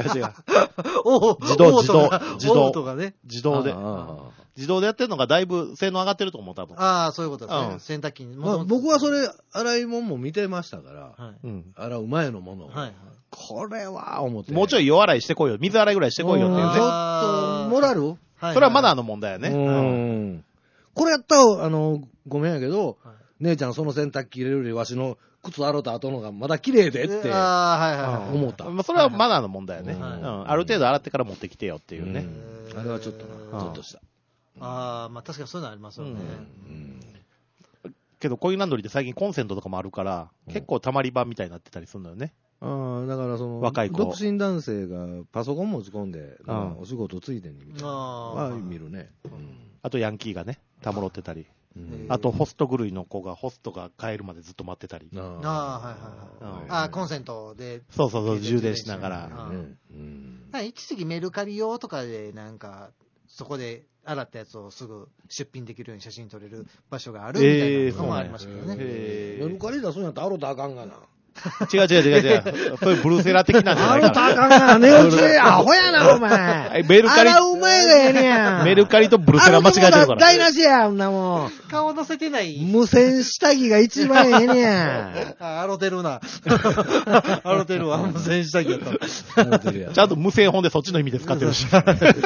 動で。自動でやってるのがだいぶ性能上がってると思う、多分。 そういうことですね。洗濯機に。 僕はそれ、洗い物も見てましたから、洗う前のもの。これは、思って。 もうちょい夜洗いしてこいよ。水洗いぐらいしてこいよっていうね。 ちょっと、モラル？ それはマナーの問題やね。 これやったら、ごめんやけど、姉ちゃんその洗濯機入れるよりわしの靴洗った後のがまだ綺麗でって、思った。 それはマナーの問題やね。ある程度洗ってから持ってきてよっていうね。 あれはちょっとな、ちょっとした。 まあ確かにそういうのありますよね。 けどコインランドリーって最近コンセントとかもあるから、結構溜まり場みたいになってたりするんだよね。 だから若い子独身男性がパソコン持ち込んで、お仕事ついでにみたいなは見るね。 あとヤンキーがね、たむろってたり。あとホスト狂いの子がホストが帰るまでずっと待ってたり。 コンセントで。 そう、充電しながら。 一時期メルカリ用とかでなんか、そこで洗ったやつをすぐ出品できるように写真撮れる場所があるみたいなのもありましたけどね。 メルカリ出すんやったら洗ったらあかんがな。 違う。そういうブルーセラ的なんじゃないかな。 洗ったらあかんがな。寝落ちでアホやな、お前。 メルカリ。 洗う前がええねや。 メルカリとブルーセラ間違えてるから。 台無しや、んなもん。 顔乗せてない。 無線下着が一番ええねや。 洗てるな。洗てるわ、無線下着やった。 ちゃんと無線本でそっちの意味で使ってるし。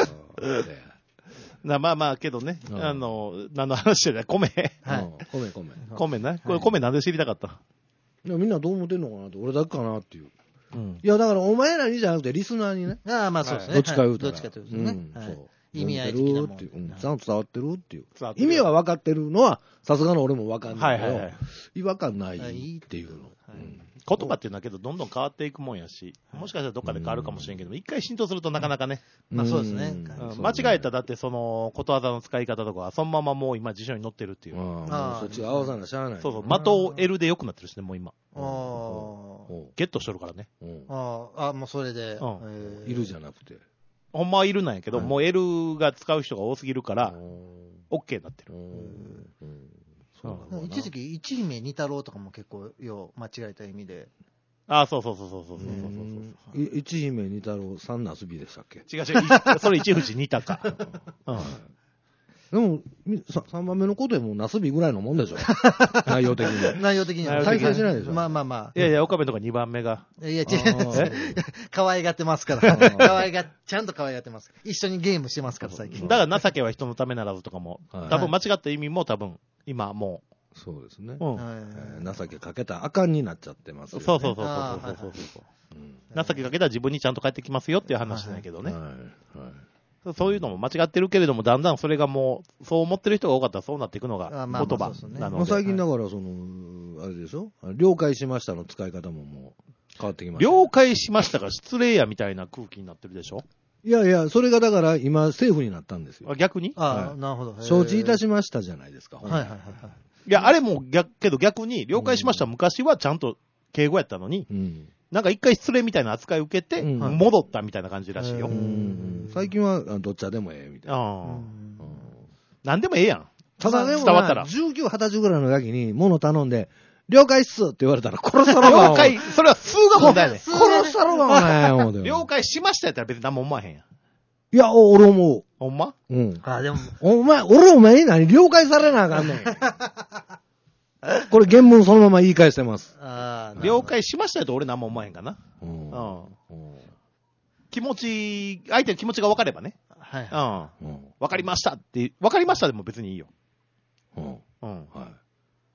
まあけどね、何の話じゃない、米。米な。これ米なんで知りたかった？ みんなどう思ってんのかなって、俺だけかなっていう。いや、だからお前らにじゃなくてリスナーにね。 まあそうですね。 どっちか言うたら。 どっちかというとね。意味合い的なもん。ちゃんと伝わってるっていう。意味は分かってるのは、さすがの俺も分かんないけど、違和感ないっていうの。 言葉っていうのはけどどんどん変わっていくもんやし、もしかしたらどっかで変わるかもしれんけど、一回浸透するとなかなかね。 まあそうですね。 間違えただってそのことわざの使い方とかはそのままもう今辞書に載ってるっていう。 そっちが合わさなしゃあない。 そう、的を得るで良くなってるしね、もう今。ゲットしとるからね。 もうそれで。 いるじゃなくて。 ほんまはいるなんやけど、もう L が使う人が多すぎるから、OK になってる。 一時期、一姫二太郎とかも結構、間違えた意味で。 そう。 一姫二太郎、三なすびでしたっけ？ 違う。それ一富士二鷹。 でも、3番目のことでもなすびぐらいのもんでしょ。内容的に。 内容的には。 大会しないでしょ。 まあ。 いや、岡部とか2番目が。 いや、違う。可愛がってますから。ちゃんと可愛がってます。一緒にゲームしてますから、最近。 だから情けは人のためならずとかも、多分間違った意味も多分、今もう。そうですね。情けかけたらあかんになっちゃってますよね。 そう。情けかけたら自分にちゃんと返ってきますよっていう話なんやけどね。そういうのも間違ってるけれども、だんだんそれがもう、そう思ってる人が多かったらそうなっていくのが言葉なので。 最近だから、あれでしょ？了解しましたの使い方ももう変わってきました。 了解しましたが失礼やみたいな空気になってるでしょ？ いやいや、それがだから今政府になったんですよ。 あ、逆になるほど。 承知いたしましたじゃないですか。 はいはいはい。 いや、あれもけど逆に、了解しました、昔はちゃんと敬語やったのに、なんか一回失礼みたいな扱いを受けて、戻ったみたいな感じらしいよ。 最近はどっちでもええみたいな。 なんでもええやん。 ただでも伝わったら。 19、20歳ぐらいのガキに物頼んで、了解っすって言われたら殺したろが。 了解、それは数が問題やねん。 殺したろがお前、思うて。 了解しましたやったら別に何も思わへんやん。 いや、俺思う。 ほんま？ うん。 あ、でも。 俺お前に何了解されなあかんねん。これ原文そのまま言い返してます。 了解しましたやと俺何も思わへんかな。気持ち、相手の気持ちが分かればね。はい。分かりましたって、分かりましたでも別にいいよ。はい。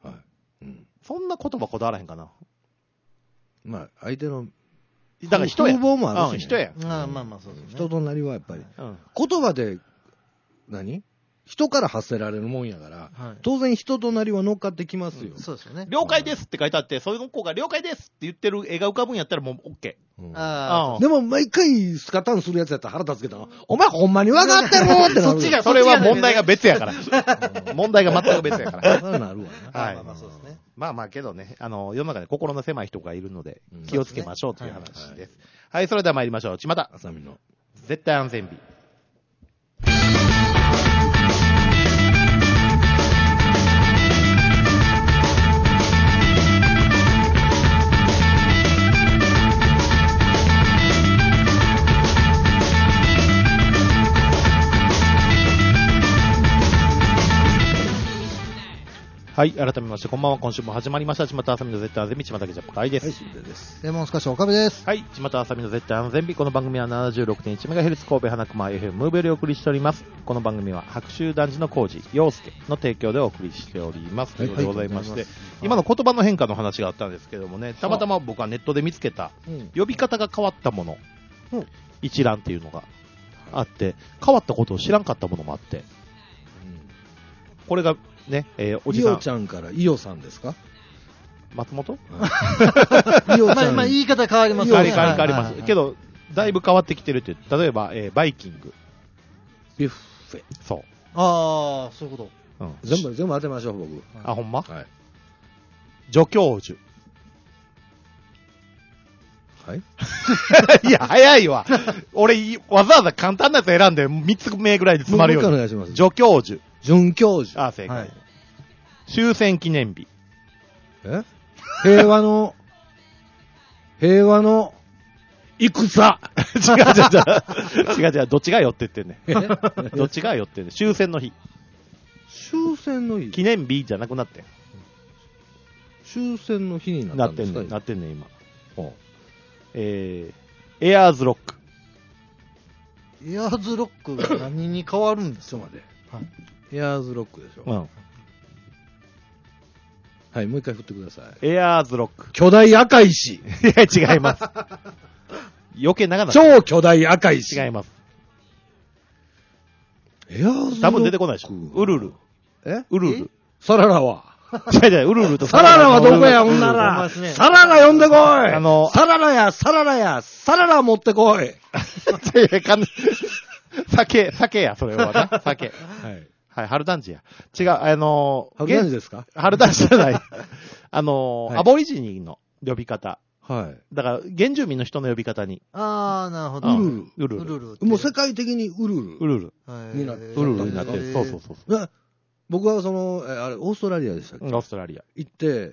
そんな言葉こだわらへんかな。 まあ、相手の、 だから人や。 風貌もあるし、ね。 人や。 まあそうですね。 人となりはやっぱり。言葉で、人から発せられるもんやから、当然人となりは乗っかってきますよ。 そうですよね。 了解ですって書いてあって、そういう子が了解ですって言ってる絵が浮かぶんやったらもう OK。 でも毎回スカタンするやつやったら腹立つけど、お前ほんまに分かってるってなる。 それは問題が別やから。問題が全く別やから。 そうなるわな。 はい。まあまあけどね、世の中で心の狭い人がいるので、気をつけましょうという話です。はい、それでは参りましょう。ちまた。 あさみの。 絶対安全日。はい、改めまして、こんばんは。今週も始まりました。ちまたあさみの絶対安全日、ちまたけじゃっかいです。 はい、しんです。 レモンスカッシュ岡部です。 はい、ちまたあさみの絶対安全日。この番組は 76.1MHz 神戸花熊 FM ムーブよりお送りしております。この番組は白州男児の工事、陽介の提供でお送りしております。ということでございまして、今の言葉の変化の話があったんですけどもね、たまたま僕はネットで見つけた、呼び方が変わったもの、一覧っていうのがあって、変わったことを知らんかったものもあって、これが、ね、おじさん。 イオちゃんからイオさんですか？ 松本？ イオちゃん。 まあ言い方変わりますよね。変わります。けど、だいぶ変わってきてるって、例えば、バイキング。 ビュッフェ。 そう。 ああ、そういうこと。 全部当てましょう、僕。 あ、ほんま？ はい。 助教授。 はいいや、早いわ。俺、わざわざ簡単なやつ選んで、3つ目ぐらいで詰まるように。 お願いします。 助教授。 准教授。 あ、正解。終戦記念日。 平和の戦。違う、どっちが寄ってってんねん。どっちが寄ってんねん。終戦の日。 終戦の日記念日じゃなくなってん。 終戦の日になったんですか？ なってんねん、今。エアーズロック。 エアーズロックが何に変わるんですか？ ちょっと待って。エアーズロックでしょ。はい、もう一回振ってください。 エアーズロック。 巨大赤石。いや、違います。余計長な超巨大赤石。 違います。 エアーズロック。 多分出てこないでしょ。ウルル。ウルル。 サララは。 違う、ウルルとサララはどこや、ほんなら。サララ呼んでこい。サララや、サララ持ってこい。 酒や、それはな。酒。はい、春団地や。違う、 春団地ですか？ 春団地じゃない。アボリジニの呼び方。 はい。 だから、原住民の人の呼び方に。 ああ、なるほど。 ウルル。 もう世界的にウルルになってる。そう。 僕はあれ、オーストラリアでしたっけ？ オーストラリア。 行って、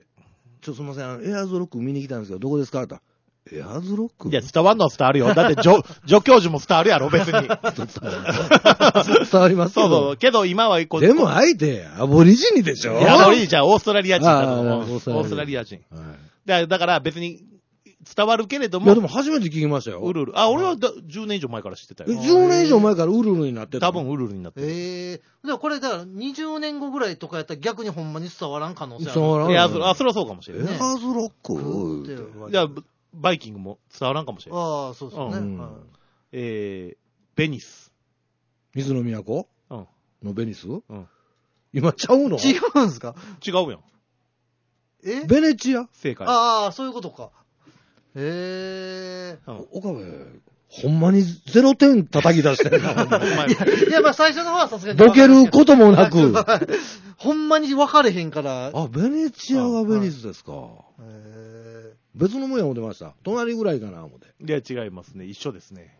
すみません、エアーズロック見に来たんですけど、どこですかってエアーズロック？ いや、伝わんのは伝わるよ。だって、助教授も伝わるやろ、別に。伝わりますそう。けど今はでも相手、アボリジニでしょ？ アボリジニじゃオーストラリア人だと思う。オーストラリア人。だから別に、伝わるけれども。 いや、でも初めて聞きましたよ。 ウルル。あ、俺は10年以上前から知ってたよ。 10年以上前からウルルになってた？ 多分ウルルになってる。でもこれだから20年後ぐらいとかやったら逆にほんまに伝わらん可能性ある。 伝わらん。 それはそうかもしれない。 エアーズロック？ じゃあ、バイキングも伝わらんかもしれない。 ああ、そうですね。 ベニス。 水の都？のベニス？ うん。 今ちゃうの？ 違うんすか？ 違うやん。 ベネチア？ 正解。 ああ、そういうことか。 岡部、 ほんまに0点叩き出してるな。 いや、まあ最初の方はさすがに。 ボケることもなく。 ほんまに分かれへんから。 あ、ベネチアがベニスですか。別のもんや思ってました。隣ぐらいかな思って。 いや、違いますね。一緒ですね。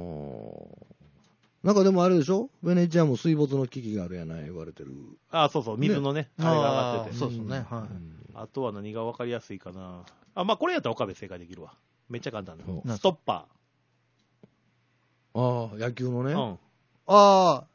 なんかでもあれでしょ、ベネチアも水没の危機があるやない言われてる。 あ、そうそう、水のね、あれが上がってて。 そうそうね。はい。 あとは何が分かりやすいかな。あ、まあこれやったら岡部正解できるわ。めっちゃ簡単だ。ストッパー。ああ、野球のね。うん。 ああ、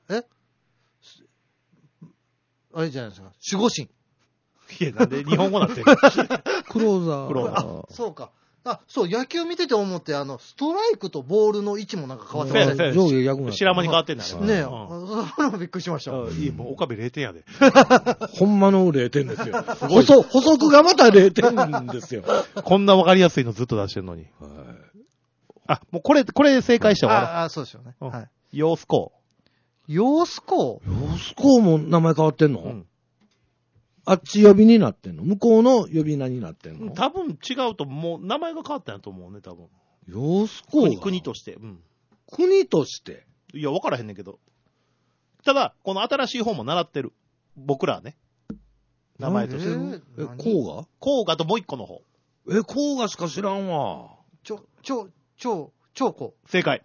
あれじゃないですか。守護神。 いや、なんで日本語なんてるクローザー。 クローザー。 そうか。そう、野球見てて思って、ストライクとボールの位置もなんか変わってましたね。 上下逆に。 白間に変わってんだねえ、それもびっくりしました。 いい、もう岡部0点やで。 ほんまの0点ですよ。補足がまた0点ですよ。 こんな分かりやすいのずっと出してるのに。あ、もうこれ正解したわ。 そうですよね。はい。 ヨースコー。ヨースコー？ ヨースコーも名前変わってんの？うん。あっち呼びになってんの？向こうの呼び名になってんの？ 多分違うと、もう名前が変わったんやと思うね、多分。 ヨースコー国として。うん。 国として？ いや、分からへんねんけど。ただ、この新しい方も習ってる。僕らはね。名前として。 コーガ？ コーガともう一個の方。 コーガしか知らんわ。 長江。 正解。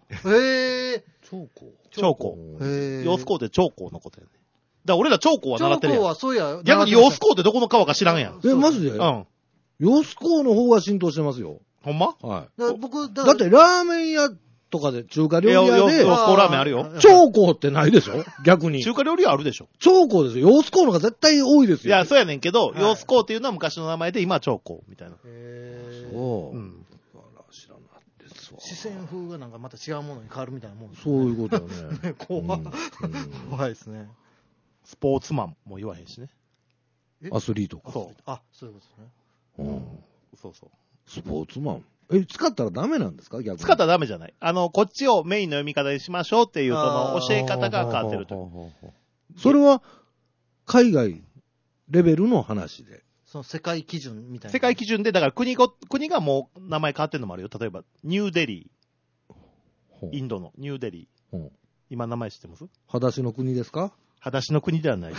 長江。ヨースコーって長江のことやね。だから俺ら長江は習ってるやん。長江はそうや。逆にヨースコーってどこの川か知らんやん。 マジで？うん。ヨースコーの方が浸透してますよ。 ほんま？ はい。だってラーメン屋とかで中華料理屋で。ヨースコーラーメンあるよ。 長江ってないでしょ？逆に。 中華料理屋あるでしょ？ 長江ですよ。ヨースコーの方が絶対多いですよ。 いや、そうやねんけど、ヨースコーっていうのは昔の名前で、今は長江みたいな。 そう。うん。知らないですわ。 四川風がなんかまた違うものに変わるみたいなもんですね。 そういうことよね。 怖いですね。 スポーツマンも言わへんしね。 アスリートか。 そう。そういうことですね。 そうそう。 スポーツマン。使ったらダメなんですか？逆に。 使ったらダメじゃない。こっちをメインの読み方にしましょうっていう、その教え方が変わってると。 それは、海外レベルの話で。 その世界基準みたいな。 世界基準で、だから国がもう名前変わってるのもあるよ。例えば、ニューデリー。インドのニューデリー。今名前知ってます？ 裸足の国ですか？ 裸足の国ではないです。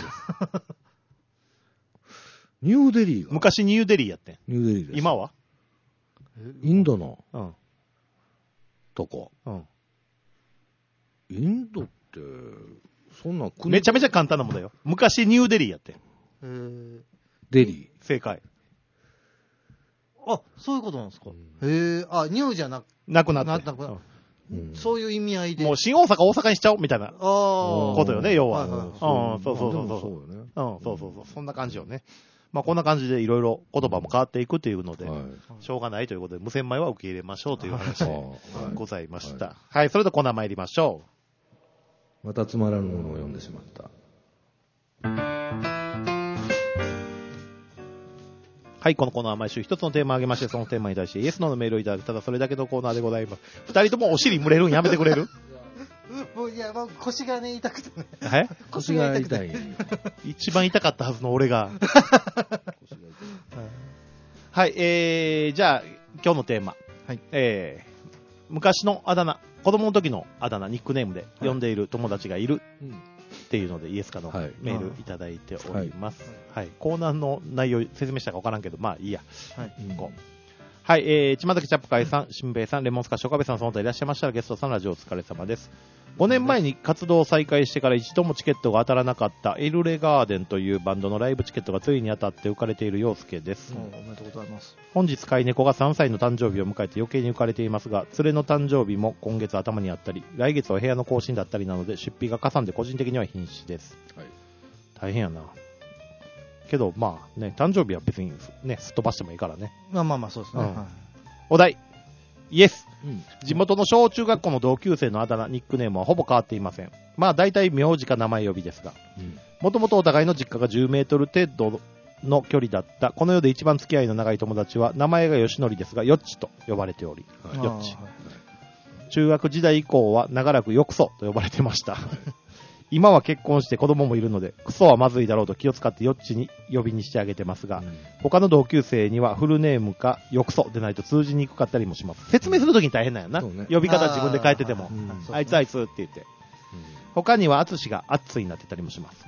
ニューデリーが昔ニューデリーやってん。 ニューデリーです。 今はインドのとこ。インドって、そんな国めちゃめちゃ簡単なもんだよ。昔ニューデリーやってん。デリー。正解。 そういうことなんですか。ニューじゃなくなって。 そういう意味合いで。 もう新大阪大阪にしちゃおうみたいなことよね、要は。そう。そんな感じよね。まあこんな感じでいろいろ言葉も変わっていくというので、しょうがないということで無洗米は受け入れましょうという話でございました。はい、それではコーナー参りましょう。またつまらぬものを読んでしまった。 はい、このコーナーは毎週一つのテーマを挙げまして、そのテーマに対してイエスノーのメールをいただく、ただそれだけのコーナーでございます。二人ともお尻蒸れるんやめてくれる？ いや、腰がね、痛くてね。 腰が痛い。 一番痛かったはずの俺が。はい、じゃあ、今日のテーマ。はい、昔のあだ名、子供の時のあだ名、ニックネームで呼んでいる友達がいる。っていうので、イエスかのメールいただいております。はい。コーナーの内容説明したか分からんけど、まあいいや。はい。はい、ちまざきチャップカイさん、しんべいさん、レモンスカシ岡部さん、その他いらっしゃいましたらゲストさんラジオお疲れ様です。5年前に活動を再開してから一度もチケットが当たらなかったエルレガーデンというバンドのライブチケットがついに当たって浮かれている陽介です。 おめでとうございます。 本日飼い猫が3歳の誕生日を迎えて余計に浮かれていますが、連れの誕生日も今月頭にあったり、来月は部屋の更新だったりなので出費がかさんで個人的には瀕死です。はい、大変やな。けどまあね、誕生日は別にね、すっ飛ばしてもいいからね。 まあそうですね。はい、 お題。イエス、地元の小中学校の同級生のあだ名、ニックネームはほぼ変わっていません。まあ大体名字か名前呼びですが、もともとお互いの実家が10メートル程度の距離だったこの世で一番付き合いの長い友達は名前が吉典ですがヨッチと呼ばれており、ヨッチ、中学時代以降は長らくヨクソと呼ばれてました。 今は結婚して子供もいるので、クソはまずいだろうと気を使ってよっちに呼びにしてあげてますが、他の同級生にはフルネームかよくそでないと通じにくかったりもします。説明するときに大変なんやな。呼び方自分で変えてても、あいつあいつって言って。他にはアツシがアッツになってたりもします。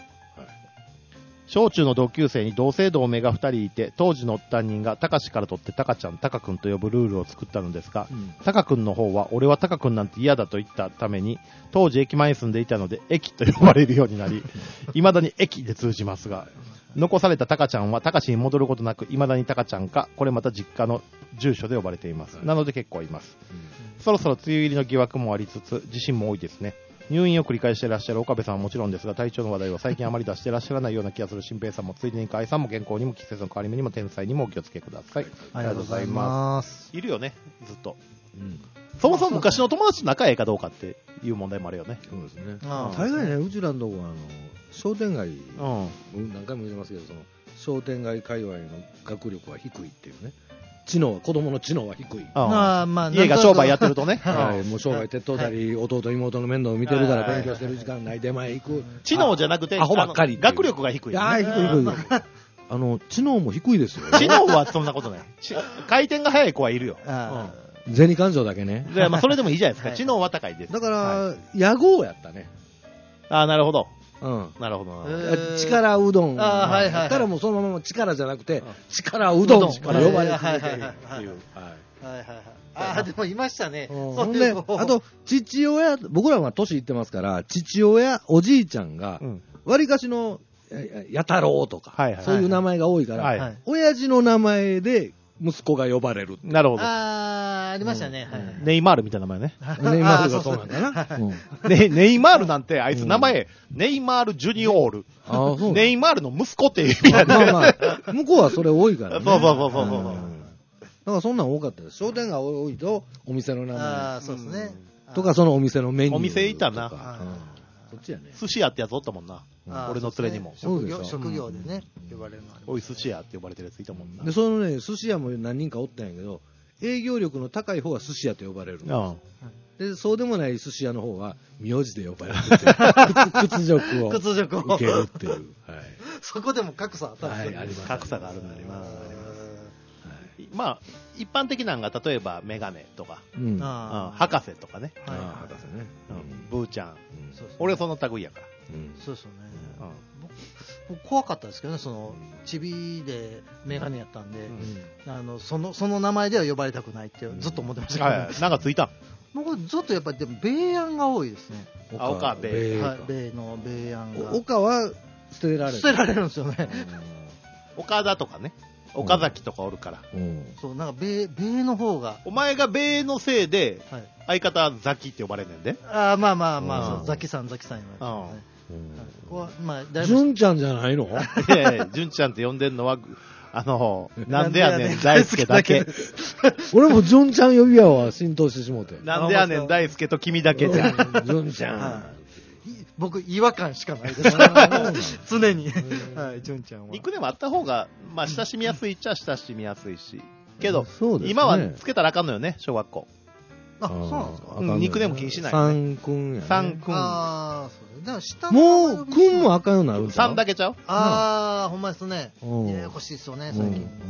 小中の同級生に同姓同名が2人いて、当時の担任がタカシから取ってタカちゃん、タカ君と呼ぶルールを作ったのですが、タカ君の方は俺はタカ君なんて嫌だと言ったために、当時駅前に住んでいたので駅と呼ばれるようになり、未だに駅で通じますが、残されたタカちゃんはタカシに戻ることなく、未だにタカちゃんか、これまた実家の住所で呼ばれています。なので結構います。そろそろ梅雨入りの疑惑もありつつ、地震も多いですね。入院を繰り返していらっしゃる岡部さんはもちろんですが、体調の話題は最近あまり出していらっしゃらないような気がする新平さんも、ついでに河合さんも健康にも季節の変わり目にも天才にもお気をつけください。 ありがとうございます。 いるよね、ずっと。そもそも昔の友達と仲ええかどうかっていう問題もあるよね。 そうですね。大概ね、うちらのとこは商店街、何回も言ってますけど、その商店街界隈の学力は低いっていうね。子供の知能は低い。 家が商売やってるとね。 もう商売鉄塔たり、弟妹の面倒を見てるから勉強してる時間ない、出前行く。 知能じゃなくて、 アホばっかり。 学力が低い。 低い。知能も低いですよ。 知能はそんなことない。回転が速い子はいるよ。 銭勘定だけね。 それでもいいじゃないですか。知能は高いです。 だから、屋号やったね。 なるほど。 なるほど。力うどん。からもうそのまま力じゃなくて、力うどんから呼ばれてるっていう。 でもいましたね。 ほんで、あと、父親、僕らは年いってますから、父親、おじいちゃんが、わりかしの、やたろうとか、そういう名前が多いから、親父の名前で、息子が呼ばれる。 なるほど。 ありましたね。 ネイマールみたいな名前ね。 ネイマールがそうなんかな。 ネイマールなんて、あいつ名前、ネイマールジュニオール。ネイマールの息子っていう意味だね。 向こうはそれ多いからね。 そう。 だからそんなん多かったです。商店が多いと、お店の名前。 そうですね。 とか、そのお店のメニュー。 お店いたな。 そっちやね。 寿司屋ってやつおったもんな。俺の連れにも。 職業でね、呼ばれるの。 おい寿司屋って呼ばれてるやついたもんな。 で、そのね、寿司屋も何人かおったんやけど、営業力の高い方が寿司屋と呼ばれる。で、そうでもない寿司屋の方は、名字で呼ばれる。屈辱を。受けるっていう。 そこでも格差あったんですよ。 格差があるんだよな。まあ、一般的なのが、例えば、メガネとか、博士とかね。 博士ね。 ブーちゃん。俺はその類やから。 そうですよね。僕怖かったですけどね、その、チビでメガネやったんで、その名前では呼ばれたくないってずっと思ってましたけど。 なんかついた僕ずっとやっぱり、でも、米安が多いですね。 岡部。 米の米安が。 岡は捨てられる。 捨てられるんですよね。 岡田とかね。岡崎とかおるから。 そう、なんか米の方が。 お前が米のせいで、相方ザキって呼ばれんねんで。 まあ、ザキさん言われて。 純ちゃんじゃないの？ いや、純ちゃんって呼んでんのは、なんでやねん大輔だけ。 俺も純ちゃん呼びやわ、浸透してしもうて。 なんでやねん大輔と君だけじゃん。 純ちゃん。 僕、違和感しかないです。常に。純ちゃんは。 ニックネームあった方が、まあ、親しみやすいっちゃ親しみやすいし。けど、今はつけたらあかんのよね、小学校。 そうなんですか？ ニックネーム気にしない。 サン君やね。 サン君。 もう、君もあかんようになるんだ。3だけちゃう？ ほんまですね。ややこしいですよね、最近。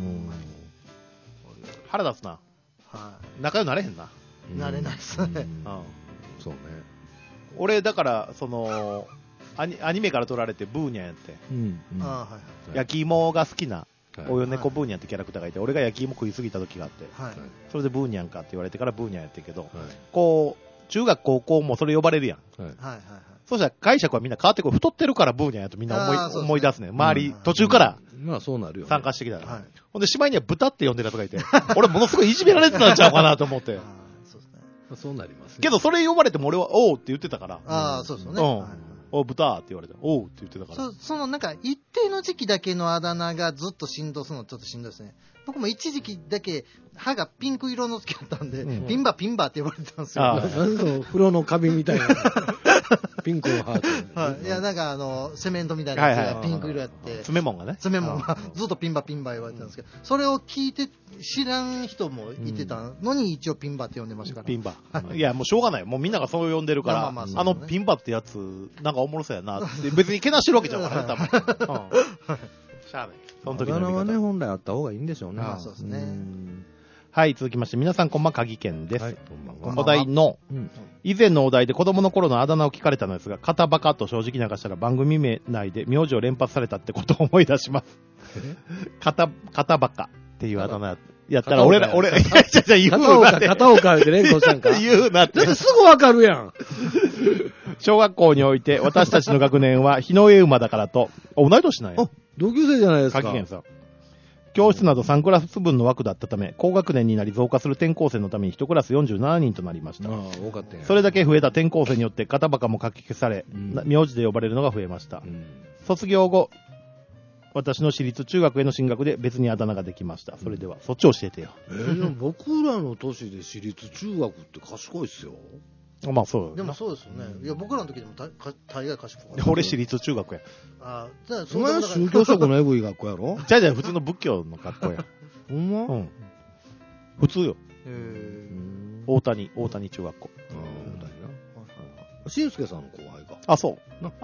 腹立つな。仲良くなれへんな。 なれないですね。 そうね。 俺、だから、アニメから撮られてブーニャンやって。焼き芋が好きな、およねこブーニャンってキャラクターがいて、俺が焼き芋食いすぎた時があって、それでブーニャンかって言われてからブーニャンやってるけど、こう、中学高校もそれ呼ばれるやん。そうしたら解釈はみんな変わってくる。太ってるからブーニャンやとみんな思い出すね。周り、途中から参加してきたら。ほんで、しまいには豚って呼んでたとかいて、俺ものすごいいじめられてたんちゃうかなと思って。 そうなります。 けど、それ呼ばれても俺は、おうって言ってたから。 そうですよね。 お、豚って言われて、おうって言ってたから。 そのなんか、一定の時期だけのあだ名がずっと振動するのちょっとしんどいですね。僕も一時期だけ歯がピンク色の時だったんで、ピンバって呼ばれてたんですよ。 風呂のカビみたいな。 ピンクのハート。 はい。いや、なんかセメントみたいなやつがピンク色やって。 詰め物がね。 詰め物がずっとピンバ言われてたんですけど、それを聞いて知らん人もいてたのに一応ピンバって呼んでましたから。 ピンバ。いや、もうしょうがない。もうみんながそう呼んでるから、ピンバってやつ、なんかおもろそうやなって。別にけなしてるわけじゃんからね、多分。しゃあない。その時のあだ名はね、本来あった方がいいんでしょうね。 そうですね。 はい、続きまして、皆さんこんばんは、鍵健です。はい、お題の、以前のお題で子供の頃のあだ名を聞かれたのですが、肩バカと正直流したら番組名内で名字を連発されたってことを思い出します。肩バカっていうあだ名やったら、俺、言うなって。 片岡で連呼したんか。 言うなって。 すぐわかるやん。 小学校において、私たちの学年は日の上馬だからと、同い年なんや。 同級生じゃないですか。 鍵健さん。教室など3クラス分の枠だったため、高学年になり増加する転校生のために1クラス47人となりました。 多かったね。 それだけ増えた転校生によって肩バカも書き消され、名字で呼ばれるのが増えました。卒業後、私の私立中学への進学で別にあだ名ができました。それでは、そっち教えてよ。 僕らの年で私立中学って賢いっすよ。 まあそうでもそうですよね。いや、僕らの時でも大概賢い。 俺私立中学や。 じゃあ、 お前宗教色のエグい学校やろ？ じゃあ普通の仏教の学校や。 ほんま？ うん。普通よ。大谷中学校。大谷な。 新助さんの後輩か。 あ、そう。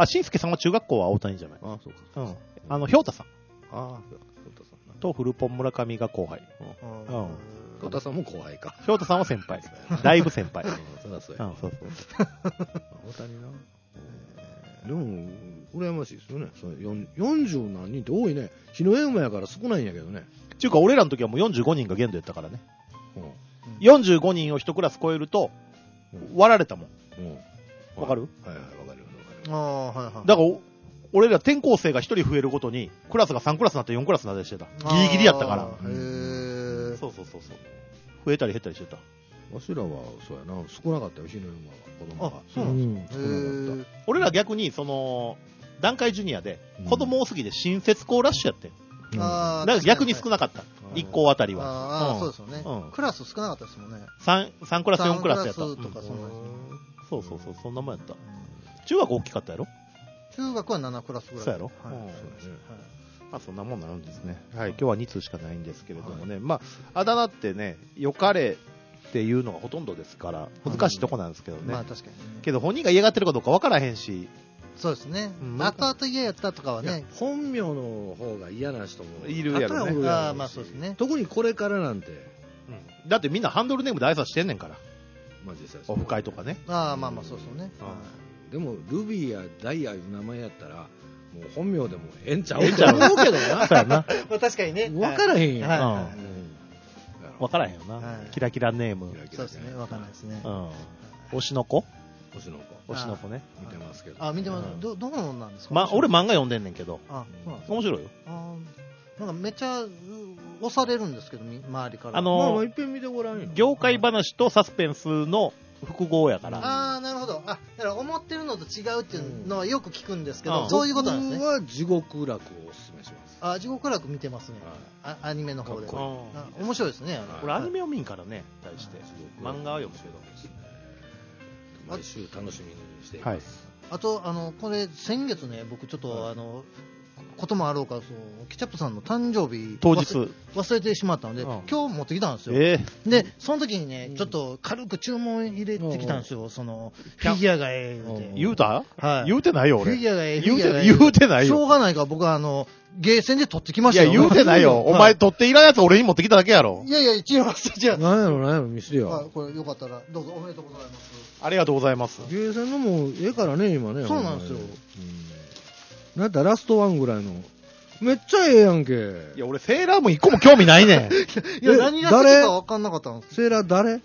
新助さんは中学校は大谷じゃない。 あ、そうか。 ひょうたさん。 ひょうたさん。 と、フルポン村上が後輩。 ひょうたさんも後輩か。 ひょうたさんは先輩。だいぶ先輩。 そりゃそうや。 そう。 大谷な。でも、羨ましいですよね。40何人って多いね。日の上馬やから少ないんやけどね。 ちゅうか、俺らの時はもう45人が限度やったからね。45人を1クラス超えると、割られたもん。わかる？ はいはい、わかる。 だから、俺ら転校生が1人増えるごとに、クラスが3クラスになって4クラスになったりしてた。ギリギリやったから。そう。増えたり減ったりしてた。 わしらは、そうやな、少なかったよ、日の馬は、子供が。 そうなんですか。俺ら逆に、団塊ジュニアで、子供多すぎて新設校ラッシュやって。だから逆に少なかった。1校あたりは。 そうですよね。クラス少なかったですもんね。 3クラス、4クラスやった。 そう、 そんなもんやった。中学大きかったやろ？ 中学は7クラスぐらい。 そうやろ？まあそんなもんなんですね。はい、今日は2通しかないんですけれどもね。まあ、あだ名ってね、よかれっていうのがほとんどですから、難しいとこなんですけどね。 まあ確かに。 けど本人が嫌がってるかどうか分からへんし。 そうですね。後々嫌やったとかはね。 本名の方が嫌な人もいるやろね。 まあそうですね。 特にこれからなんて。 だってみんなハンドルネームで挨拶してんねんから。 まあ実際オフ会とかね。 まあそうですよね。 でもルビーやダイヤいう名前やったらもう本名でもええんちゃうと思うけどな。 そうやな。 確かにね。 分からへんやん。 分からへんよな。キラキラネーム。 そうですね。分からないですね。 推しの子推しの子ね。見てますけど。 見てます。どうなんですか？ 俺漫画読んでんねんけど。面白いよ。 なんかめっちゃ押されるんですけど、周りから。 いっぺん見てごらんよ。 業界話とサスペンスの複合やから。 なるほど。だから思ってるのと違うっていうのはよく聞くんですけど、そういうことなんですね。 僕は地獄楽をおすすめします。 地獄楽見てますね。アニメの方で。面白いですね。 俺アニメを見んからね、対して。漫画は読むけど。 毎週楽しみにしています。 あと、これ、先月ね、僕ちょっと、こともあろうか、ケチャップさんの誕生日当日忘れてしまったので、今日持ってきたんですよ。で、その時にね、ちょっと軽く注文入れてきたんですよ。フィギュアがええって。 言うた？ はい。 言うてないよ、俺。 フィギュアがええ。 言うてないよ。 しょうがないから、僕はゲーセンで取ってきましたよ。 いや、言うてないよ。お前取っていらんやつ俺に持ってきただけやろ。 いや、違います。 何やろ、見せてよ。 これよかったら、どうぞおめでとうございます。 ありがとうございます。 ゲーセンのもええからね、今ね。 そうなんですよ。 なんだ、ラストワンぐらいの。めっちゃええやんけ。 いや、俺セーラーム一個も興味ないねん。 いや、何が好きか分かんなかったんです。 セーラー誰？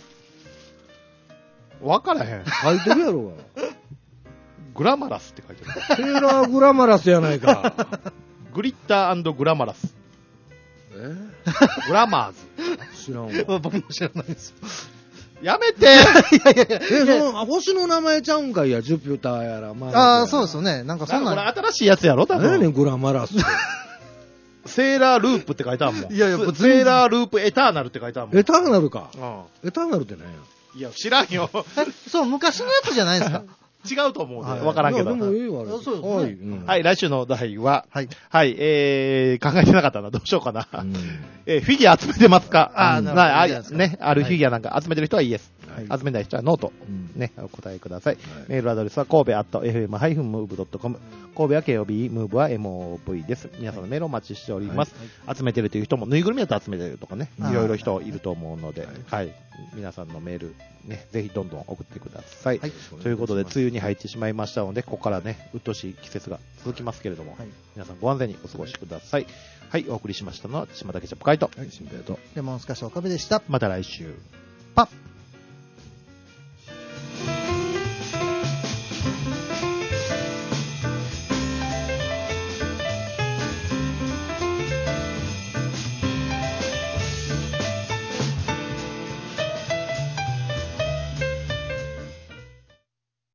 分からへん。 書いてるやろが。 グラマラスって書いてる。 セーラーグラマラスやないか。 グリッター&グラマラス。グラマーズ。知らんわ。 僕も知らないです。 やめて。 星の名前ちゃうんかいや、ジュピターやら。 そうですよね。なんかそんな。 これ新しいやつやろ、多分。 何やねん、グラマラス。 セーラーループって書いてあるもん。いやいや、セーラーループエターナルって書いてあるもん。 エターナルか。エターナルって何や。 いや、知らんよ。 そう、昔のやつじゃないですか。 違うと思うんで、わからんけど。 でもいいわ。 はい、来週の題は、はい、考えてなかったな。どうしようかな。フィギュア集めてますか？ね、あるフィギュアなんか集めてる人はイエス。集めない人はノート。ね、お答えください。メールアドレスは神戸@fm-move.com。神戸は KOB、ムーブは MOV です。皆さんのメールをお待ちしております。集めてるという人も、ぬいぐるみだと集めてるとかね、いろいろ人いると思うので、はい。皆さんのメール、ね、ぜひどんどん送ってください。ということで、梅雨に入ってしまいましたので、ここからね、うっとしい季節が続きますけれども、皆さんご安全にお過ごしください。はい、お送りしましたのは、島田ケチャップ会と、 新平と、 レモンスカッシュ岡部でした。 また来週。 パッ